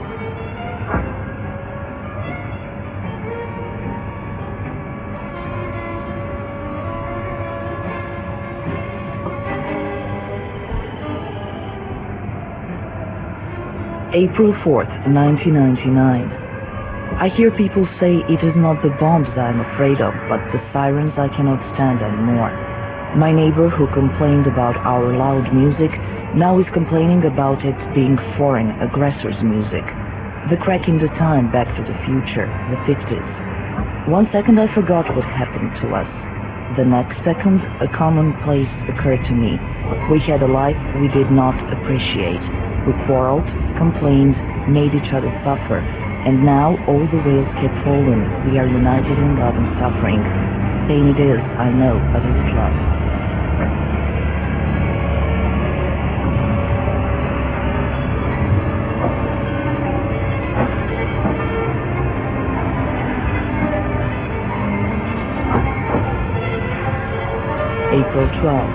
Speaker 13: April 4th, 1999. I hear people say it is not the bombs I'm afraid of, but the sirens I cannot stand anymore. My neighbor who complained about our loud music now is complaining about it being foreign aggressors' music. The crack in the time Back to the Future, the 50s. 1 second I forgot what happened to us. The next second, a commonplace occurred to me. We had a life we did not appreciate. We quarreled, complained, made each other suffer, and now all the wheels kept falling. We are united in love and suffering. Pain it is, I know, but it's love. April 12,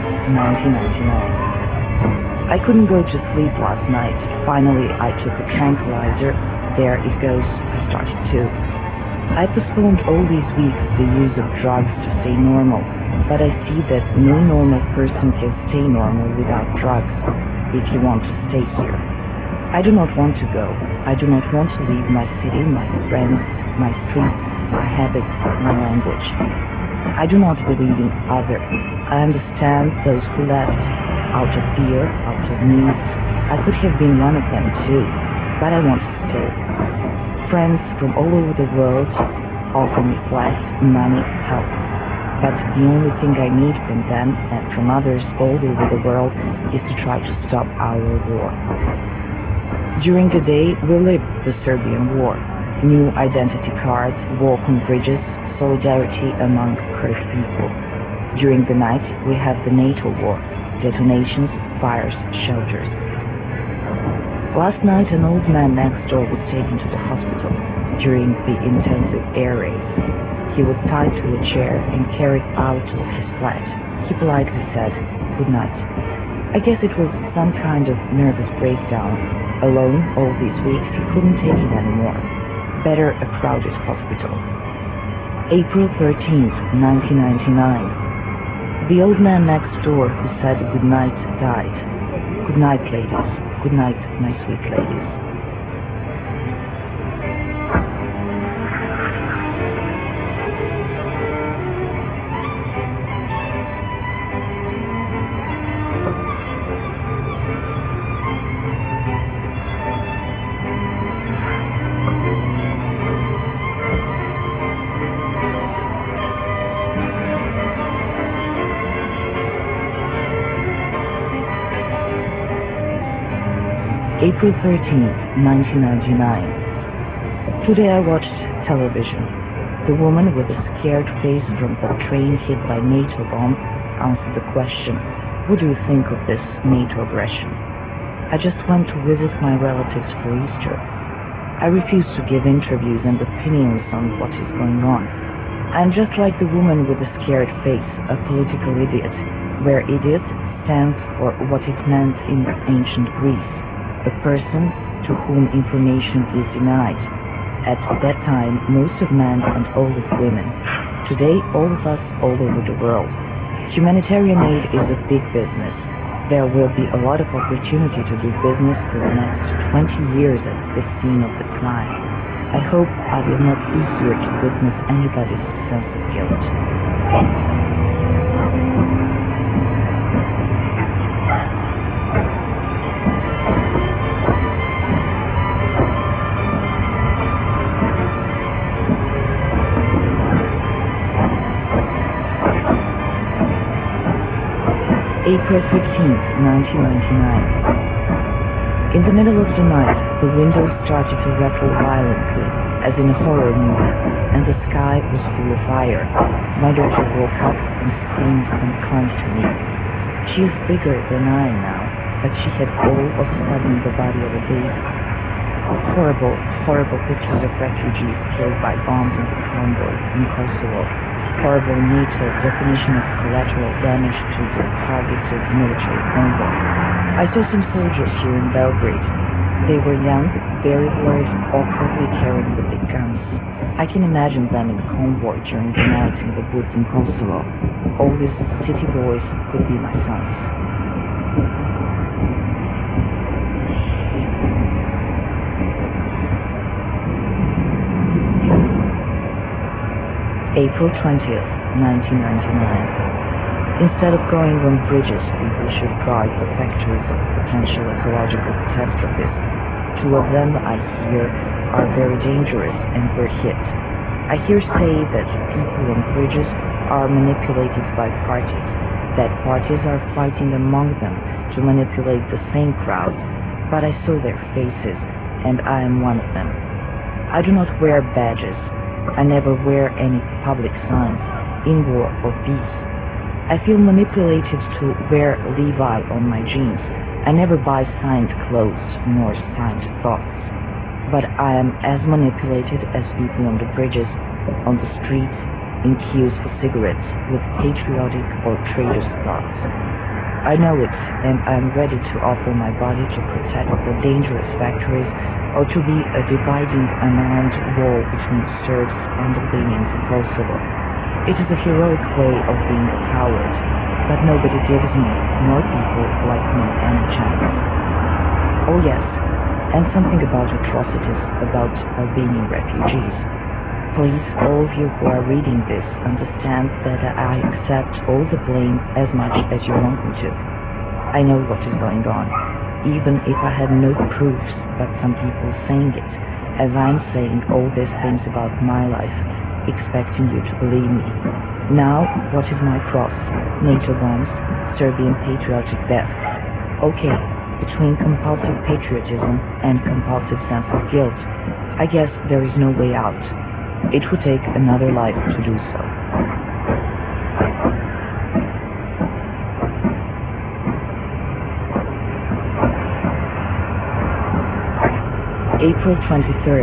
Speaker 13: 1999. I couldn't go to sleep last night. Finally, I took a tranquilizer. There it goes. I started too. I postponed all these weeks the use of drugs to stay normal, but I see that no normal person can stay normal without drugs if you want to stay here. I do not want to go. I do not want to leave my city, my friends, my streets, my habits, my language. I do not believe in others. I understand those who left, out of fear, out of need. I could have been one of them too, but I want to stay. Friends from all over the world offer me flights, money, help. But the only thing I need from them and from others all over the world is to try to stop our war. During the day, we lived the Serbian war. New identity cards, walk on bridges, solidarity among hurt people. During the night, we have the NATO war, detonations, fires, shelters. Last night, an old man next door was taken to the hospital during the intensive air raid. He was tied to a chair and carried out of his flat. He politely said, "Good night." I guess it was some kind of nervous breakdown. Alone all these weeks, he couldn't take it anymore. Better a crowded hospital. April 13th, 1999. The old man next door who said good night died. Good night, ladies. Good night, my sweet ladies. April 13th, 1999. Today I watched television. The woman with a scared face from the train hit by NATO bomb answered the question, "What do you think of this NATO aggression?" I just went to visit my relatives for Easter. I refuse to give interviews and opinions on what is going on. I am just like the woman with the scared face, a political idiot, where idiot stands for what it meant in ancient Greece. A person to whom information is denied. At that time, most of men and all of women. Today, all of us all over the world. Humanitarian aid is a big business. There will be a lot of opportunity to do business for the next 20 years at the scene of the crime. I hope I will not be here to witness anybody's sense of guilt. April 15th, 1999. In the middle of the night, the windows started to rattle violently, as in a horror movie, and the sky was full of fire. My daughter woke up and screamed and clung to me. She is bigger than I am now, but she had all of a sudden the body of a baby. Horrible, horrible pictures of refugees killed by bombs in the convoy in Kosovo. Horrible NATO definition of collateral damage to the targeted military convoy. I saw some soldiers here in Belgrade. They were young, very worried, awkwardly carrying the big guns. I can imagine them in the convoy during the night in the woods in Kosovo. All these city boys could be my sons. April 20th, 1999. Instead of going on bridges, people should guard the factories of potential ecological catastrophes. Two of them, I hear, are very dangerous and were hit. I hear say that people on bridges are manipulated by parties, that parties are fighting among them to manipulate the same crowds, but I saw their faces, and I am one of them. I do not wear badges. I never wear any public signs, in war or peace. I feel manipulated to wear Levi on my jeans. I never buy signed clothes nor signed thoughts. But I am as manipulated as people on the bridges, on the streets, in queues for cigarettes, with patriotic or traitors' thoughts. I know it, and I am ready to offer my body to protect the dangerous factories, or to be a dividing unarmed wall between the Serbs and Albanians in Kosovo. It is a heroic way of being a coward, but nobody gives me, nor people like me, any chance. Oh yes, and something about atrocities, about Albanian refugees. Please, all of you who are reading this, understand that I accept all the blame as much as you want me to. I know what is going on, even if I had no proofs, but some people saying it, as I'm saying all these things about my life, expecting you to believe me. Now, what is my cross? NATO bombs, Serbian patriotic death. Okay, between compulsive patriotism and compulsive sense of guilt, I guess there is no way out. It would take another life to do so. April 23rd,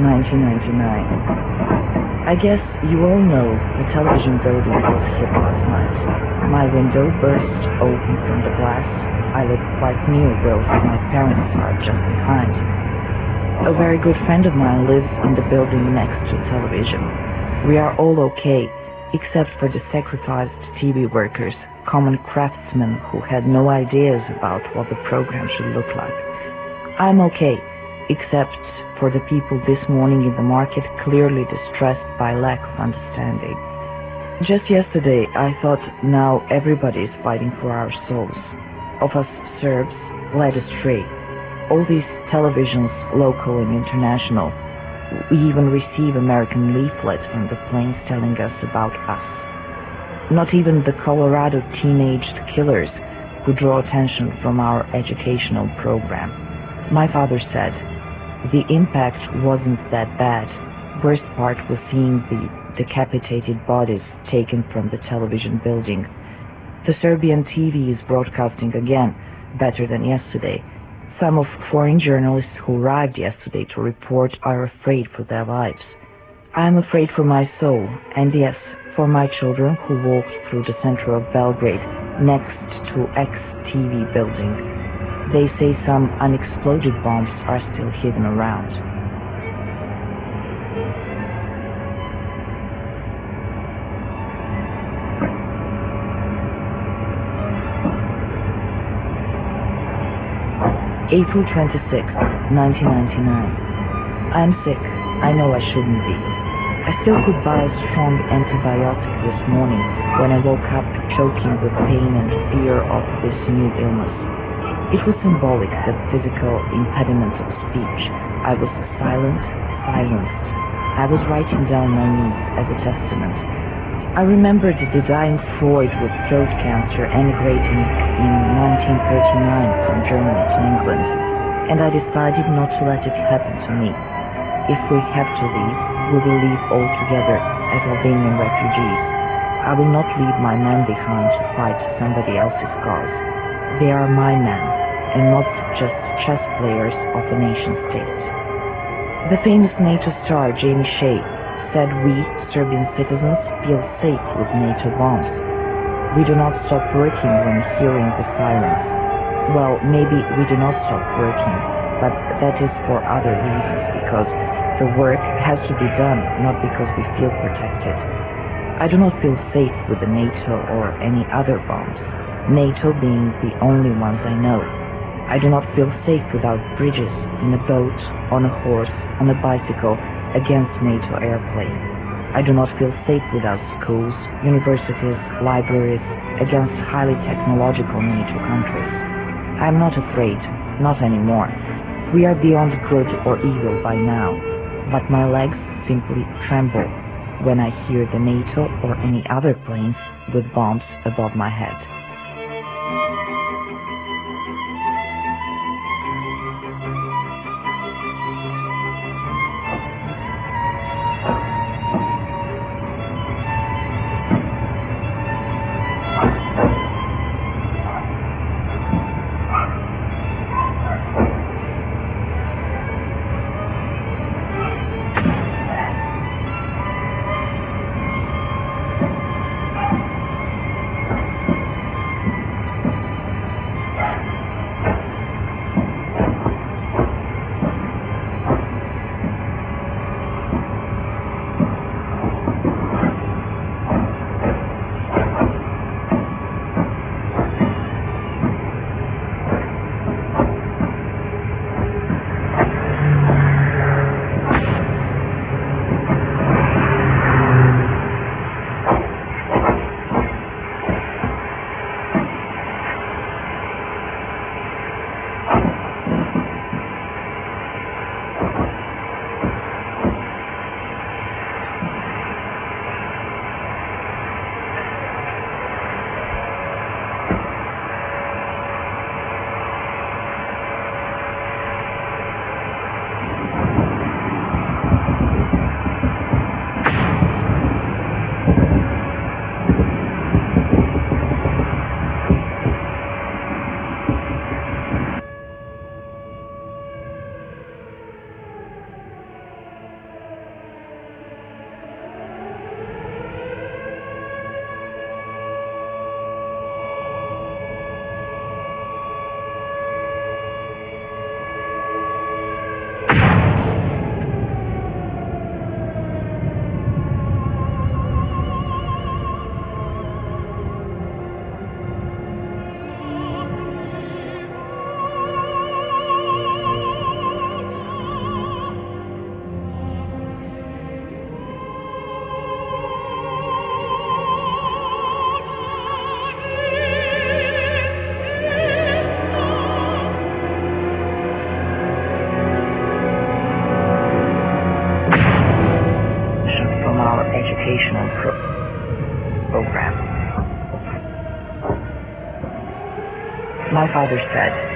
Speaker 13: 1999. I guess you all know the television building was hit last night. My window burst open from the glass. I live quite near whilst my parents are just behind. A very good friend of mine lives in the building next to television. We are all okay, except for the sacrificed TV workers, common craftsmen who had no ideas about what the program should look like. I'm okay, except for the people this morning in the market clearly distressed by lack of understanding. Just yesterday I thought now everybody is fighting for our souls. Of us Serbs led astray. All these televisions, local and international, we even receive American leaflets from the planes telling us about us. Not even the Colorado teenaged killers who draw attention from our educational program. My father said, the impact wasn't that bad. Worst part was seeing the decapitated bodies taken from the television building. The Serbian TV is broadcasting again, better than yesterday. Some of foreign journalists who arrived yesterday to report are afraid for their lives. I am afraid for my soul, and yes, for my children who walked through the center of Belgrade, next to ex-TV building. They say some unexploded bombs are still hidden around. April 26th, 1999. I'm sick. I know I shouldn't be. I still could buy a strong antibiotic this morning when I woke up choking with pain and fear of this new illness. It was symbolic, the physical impediment of speech. I was silenced. I was writing down my needs as a testament. I remembered the dying Freud with throat cancer emigrating in 1939 from Germany to England, and I decided not to let it happen to me. If we have to leave, we will leave all together as Albanian refugees. I will not leave my men behind to fight somebody else's cause. They are my men, and not just chess players of a nation-state. The famous NATO star Jamie Shea said we, Serbian citizens, feel safe with NATO bombs. We do not stop working when hearing the sirens. Well, maybe we do not stop working, but that is for other reasons, because the work has to be done, not because we feel protected. I do not feel safe with the NATO or any other bombs, NATO being the only ones I know. I do not feel safe without bridges, in a boat, on a horse, on a bicycle, against NATO airplane. I do not feel safe without schools, universities, libraries, against highly technological NATO countries. I am not afraid, not anymore. We are beyond good or evil by now, but my legs simply tremble when I hear the NATO or any other planes with bombs above my head. Program. My father said,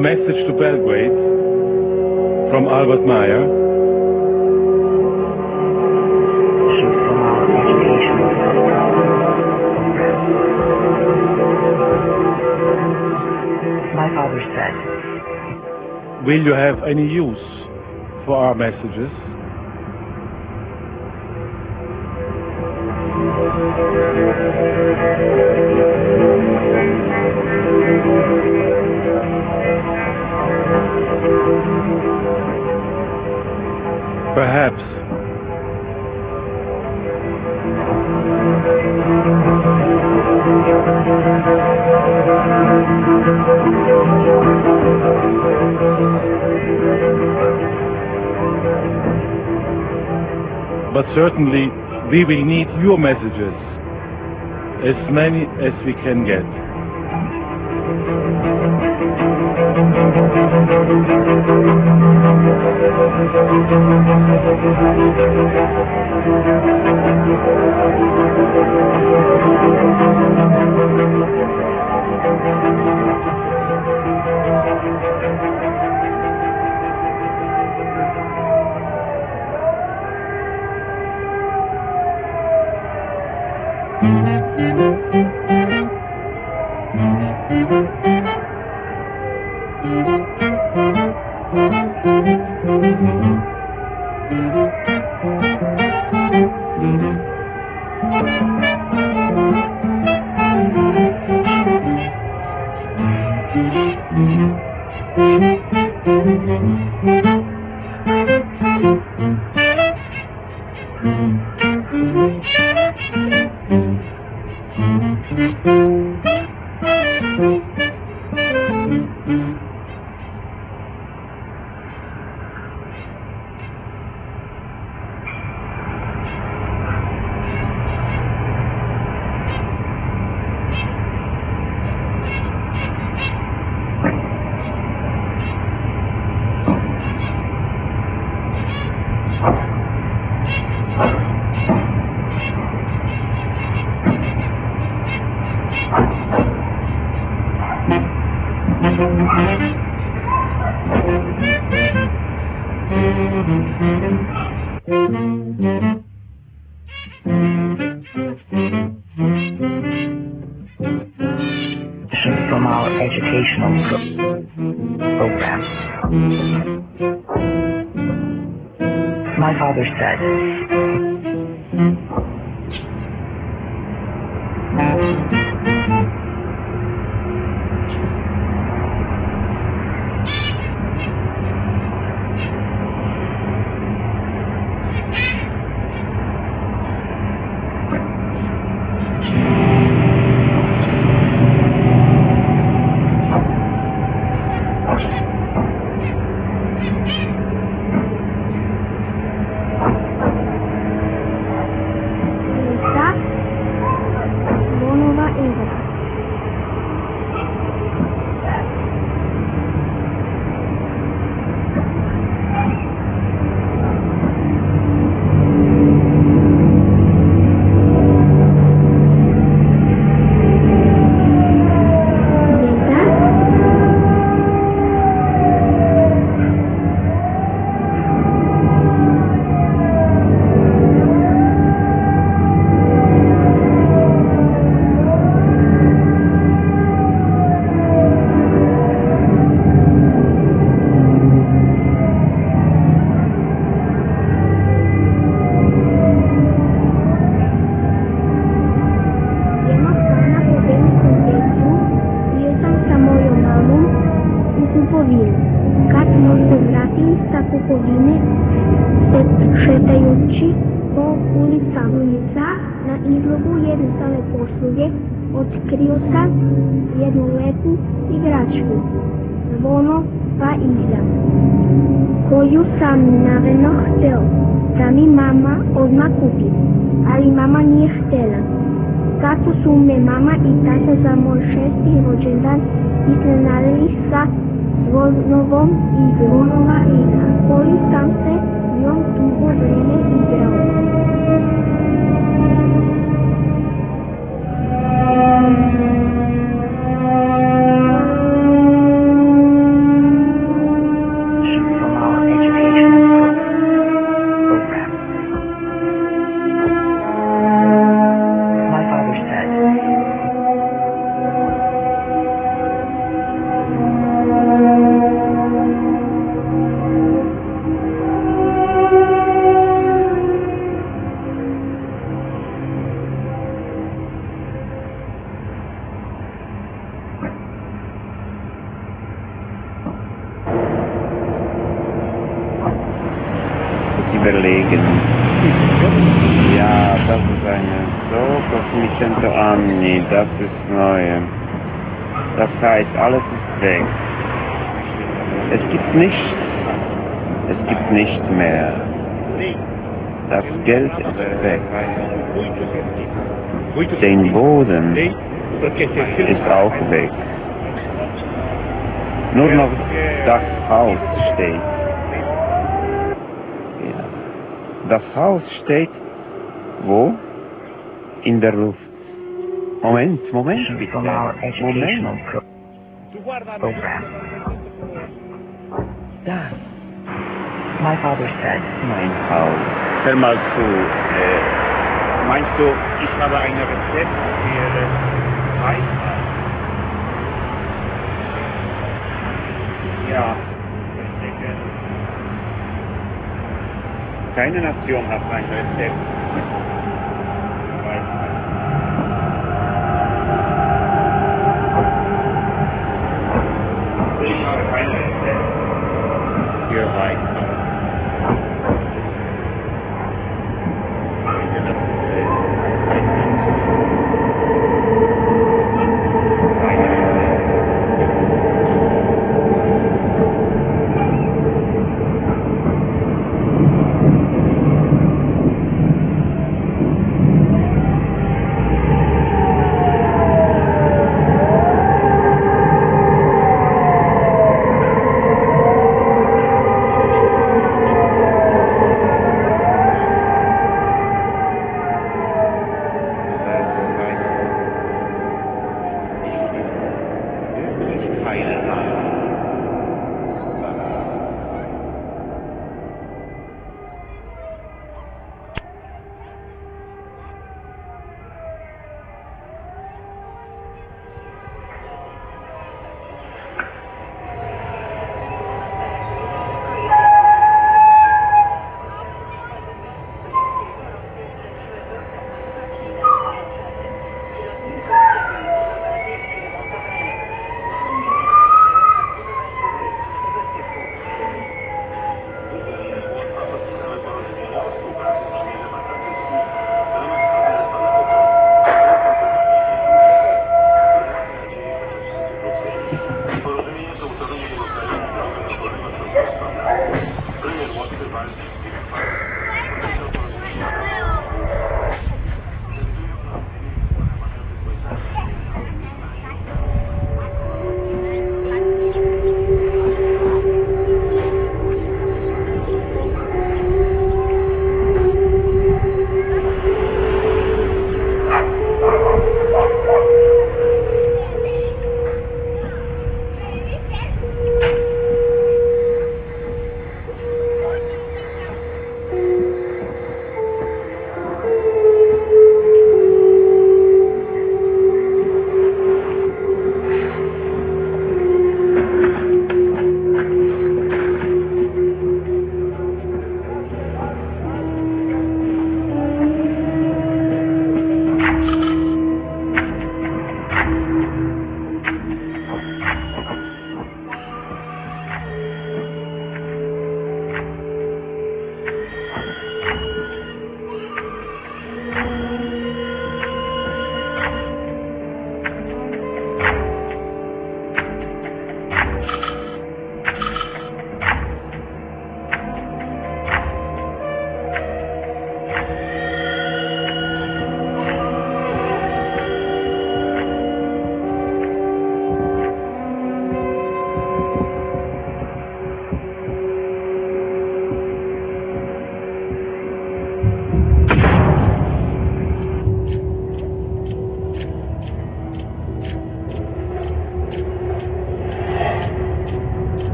Speaker 6: message to Belgrade from Albert Meyer.
Speaker 13: My father said,
Speaker 6: "Will you have any use for our messages?" Perhaps. But certainly we will need your messages, as many as we can get.
Speaker 13: From our educational program. My father said,
Speaker 14: otkrio sam jednu lepu igračku, zvono pa igra, koju sam naravno hteo da mi mama odmah kupi, ali mama nije htela. Kako su me mama i tata za moj 6. rođendan iznenadili sa zvonovom igrom, zvonova igra, koju sam se njom dugo vreme igrao.
Speaker 15: Ja, das ist eine so Cosmicento Anni, das ist neu. Das heißt, alles ist weg. Es gibt nichts. Es gibt nichts mehr. Das Geld ist weg. Den Boden ist auch weg. Nur noch das Haus steht. Ja. Das Haus steht wo? In der Luft. Moment, bitte. Moment.
Speaker 13: Program. Das. My father said.
Speaker 15: Mein Haus. Hör mal zu. Meinst du, ich habe ein Rezept für Weisheit? Ja. Keine Nation hat ein Rezept. Ich habe kein Rezept für Weisheit.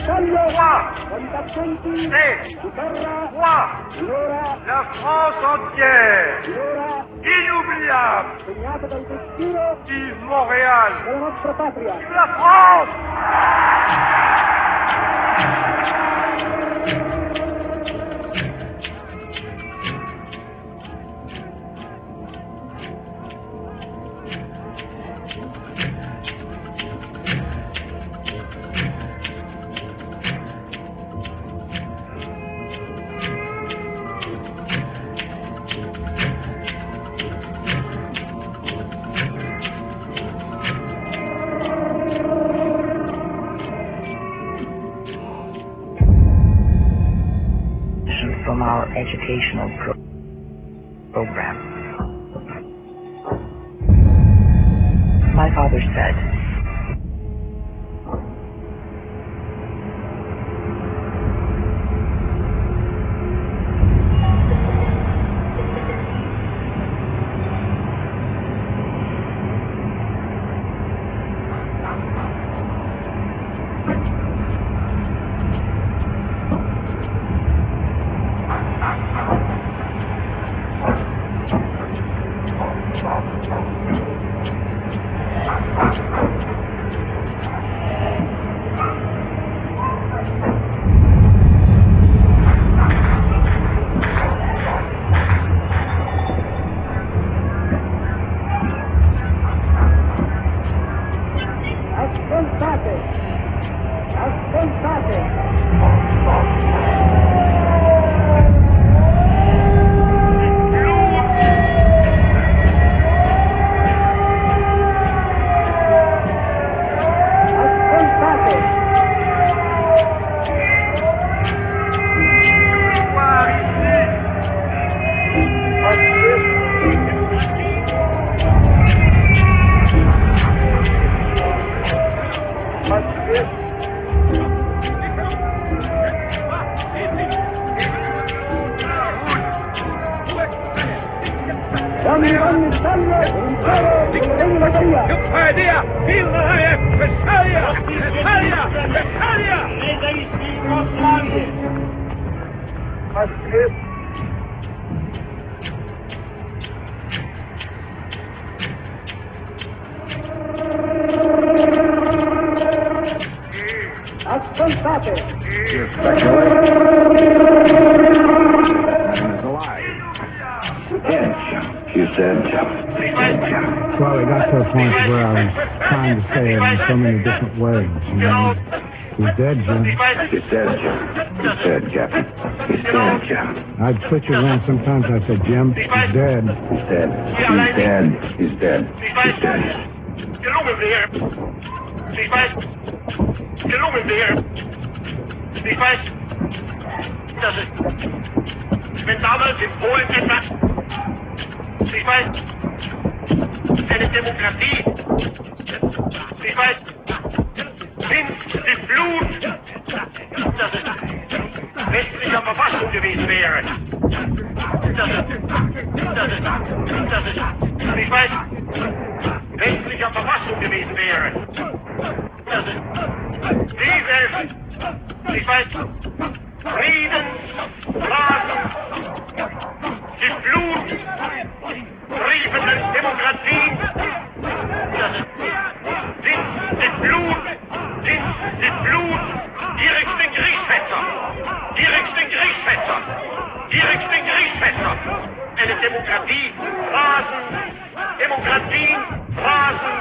Speaker 6: La France entière, inoubliable, vive Montréal, vive la France.
Speaker 13: From our educational program. My father said,
Speaker 10: Well, it got to a point where I was trying to say it in so many different ways, you know. He's dead, Jim.
Speaker 16: He's dead, Jim. He's dead, Captain. He's dead, Jim.
Speaker 10: I'd switch it around sometimes. I said, Jim, he's dead.
Speaker 16: He's dead. He's dead. He's dead. He's dead.
Speaker 6: Gelungen wäre. Ich weiß, gelungen wäre. Ich weiß, dass es, wenn damals in Polen etwas, ich weiß, eine Demokratie, ich weiß, Wind, die Flut, dass es westlicher Verfassung gewesen wäre. Dass es, ich weiß, westlicher Verfassung gewesen wäre. Dass es dieses, ich weiß, Friedensphrasen, die Flut, triefenden Demokratie, dass es sind die Flut, direkten Kriegsfetzer, eine Demokratie, Demokratien, Phrasen,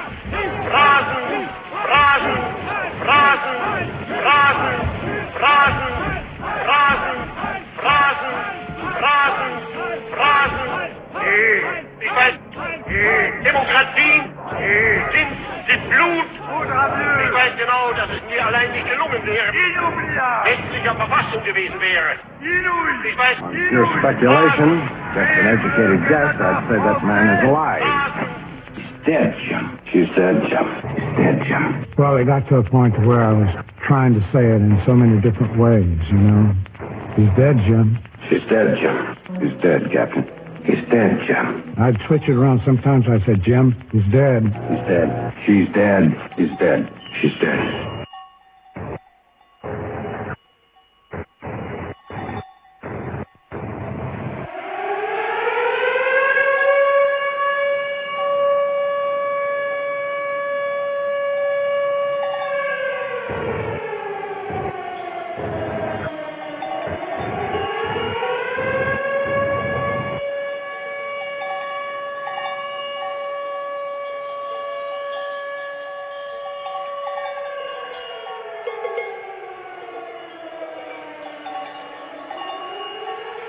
Speaker 6: ich weiß, Demokratien sind die Blut. Ich weiß genau, dass es mir allein nicht gelungen wäre, westlicher Verfassung gewesen wäre. Ich weiß,
Speaker 16: Your speculation, just an educated guess, I'd say that man is alive. He's dead, Jim. She's dead, Jim. He's dead, Jim.
Speaker 10: Well, it got to a point where I was trying to say it in so many different ways, you know. He's dead, Jim.
Speaker 16: She's dead, Jim. He's dead, Captain. He's dead, Jim.
Speaker 10: I'd switch it around sometimes. I said, Jim, he's dead.
Speaker 16: He's dead. She's dead. He's dead. She's dead.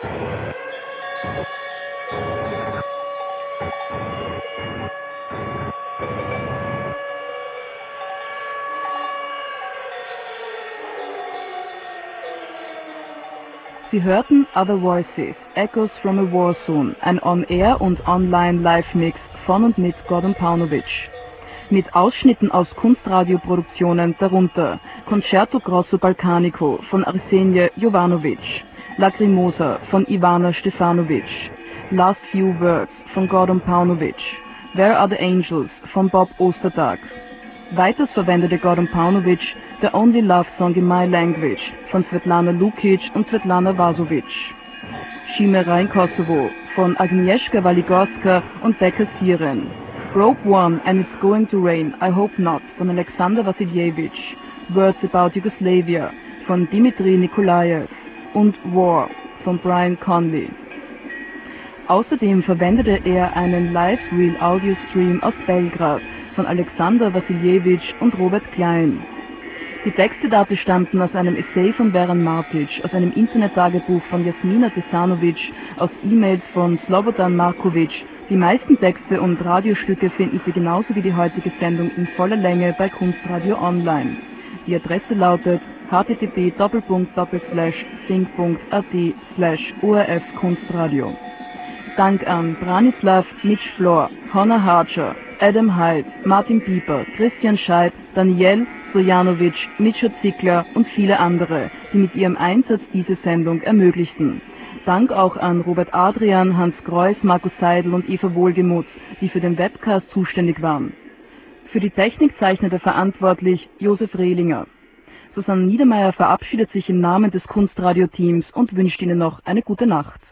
Speaker 1: Sie hörten Other Voices, Echoes from a War Zone, ein On-Air und Online-Live-Mix von und mit Gordon Paunovic. Mit Ausschnitten aus Kunstradioproduktionen, darunter Concerto Grosso Balkanico von Arsenie Jovanovic, Lacrimosa von Ivana Stefanovic, Last Few Words von Gordon Paunovic, Where Are the Angels von Bob Ostertag. Weiters verwendete Gordon Paunovic The Only Love Song in My Language von Svetlana Lukic und Svetlana Vasovic. Chimera in Kosovo von Agnieszka Waligorska und Becca Siren. Rope One and It's Going to Rain, I Hope Not von Alexander Vasiljevic. Words About Yugoslavia von Dimitri Nikolaev und War von Brian Conley. Außerdem verwendete er einen Live-Reel-Audio-Stream aus Belgrad von Alexander Vasiljevic und Robert Klein. Die Texte dafür stammten aus einem Essay von Veran Martic, aus einem Internet-Tagebuch von Jasmina Tesanovic, aus E-Mails von Slobodan Markovic. Die meisten Texte und Radiostücke finden Sie genauso wie die heutige Sendung in voller Länge bei Kunstradio Online. Die Adresse lautet http://sync.at/ORF-Kunstradio. Dank an Branislav, Mitch Flor, Hannah Harcher, Adam Hyde, Martin Pieper, Christian Scheidt, Daniel Sojanovic, Mitchell Zickler und viele andere, die mit ihrem Einsatz diese Sendung ermöglichten. Dank auch an Robert Adrian, Hans Greuß, Markus Seidel und Eva Wohlgemuth, die für den Webcast zuständig waren. Für die Technik zeichnete verantwortlich Josef Rehlinger. Susanne Niedermeyer verabschiedet sich im Namen des Kunstradio-Teams und wünscht Ihnen noch eine gute Nacht.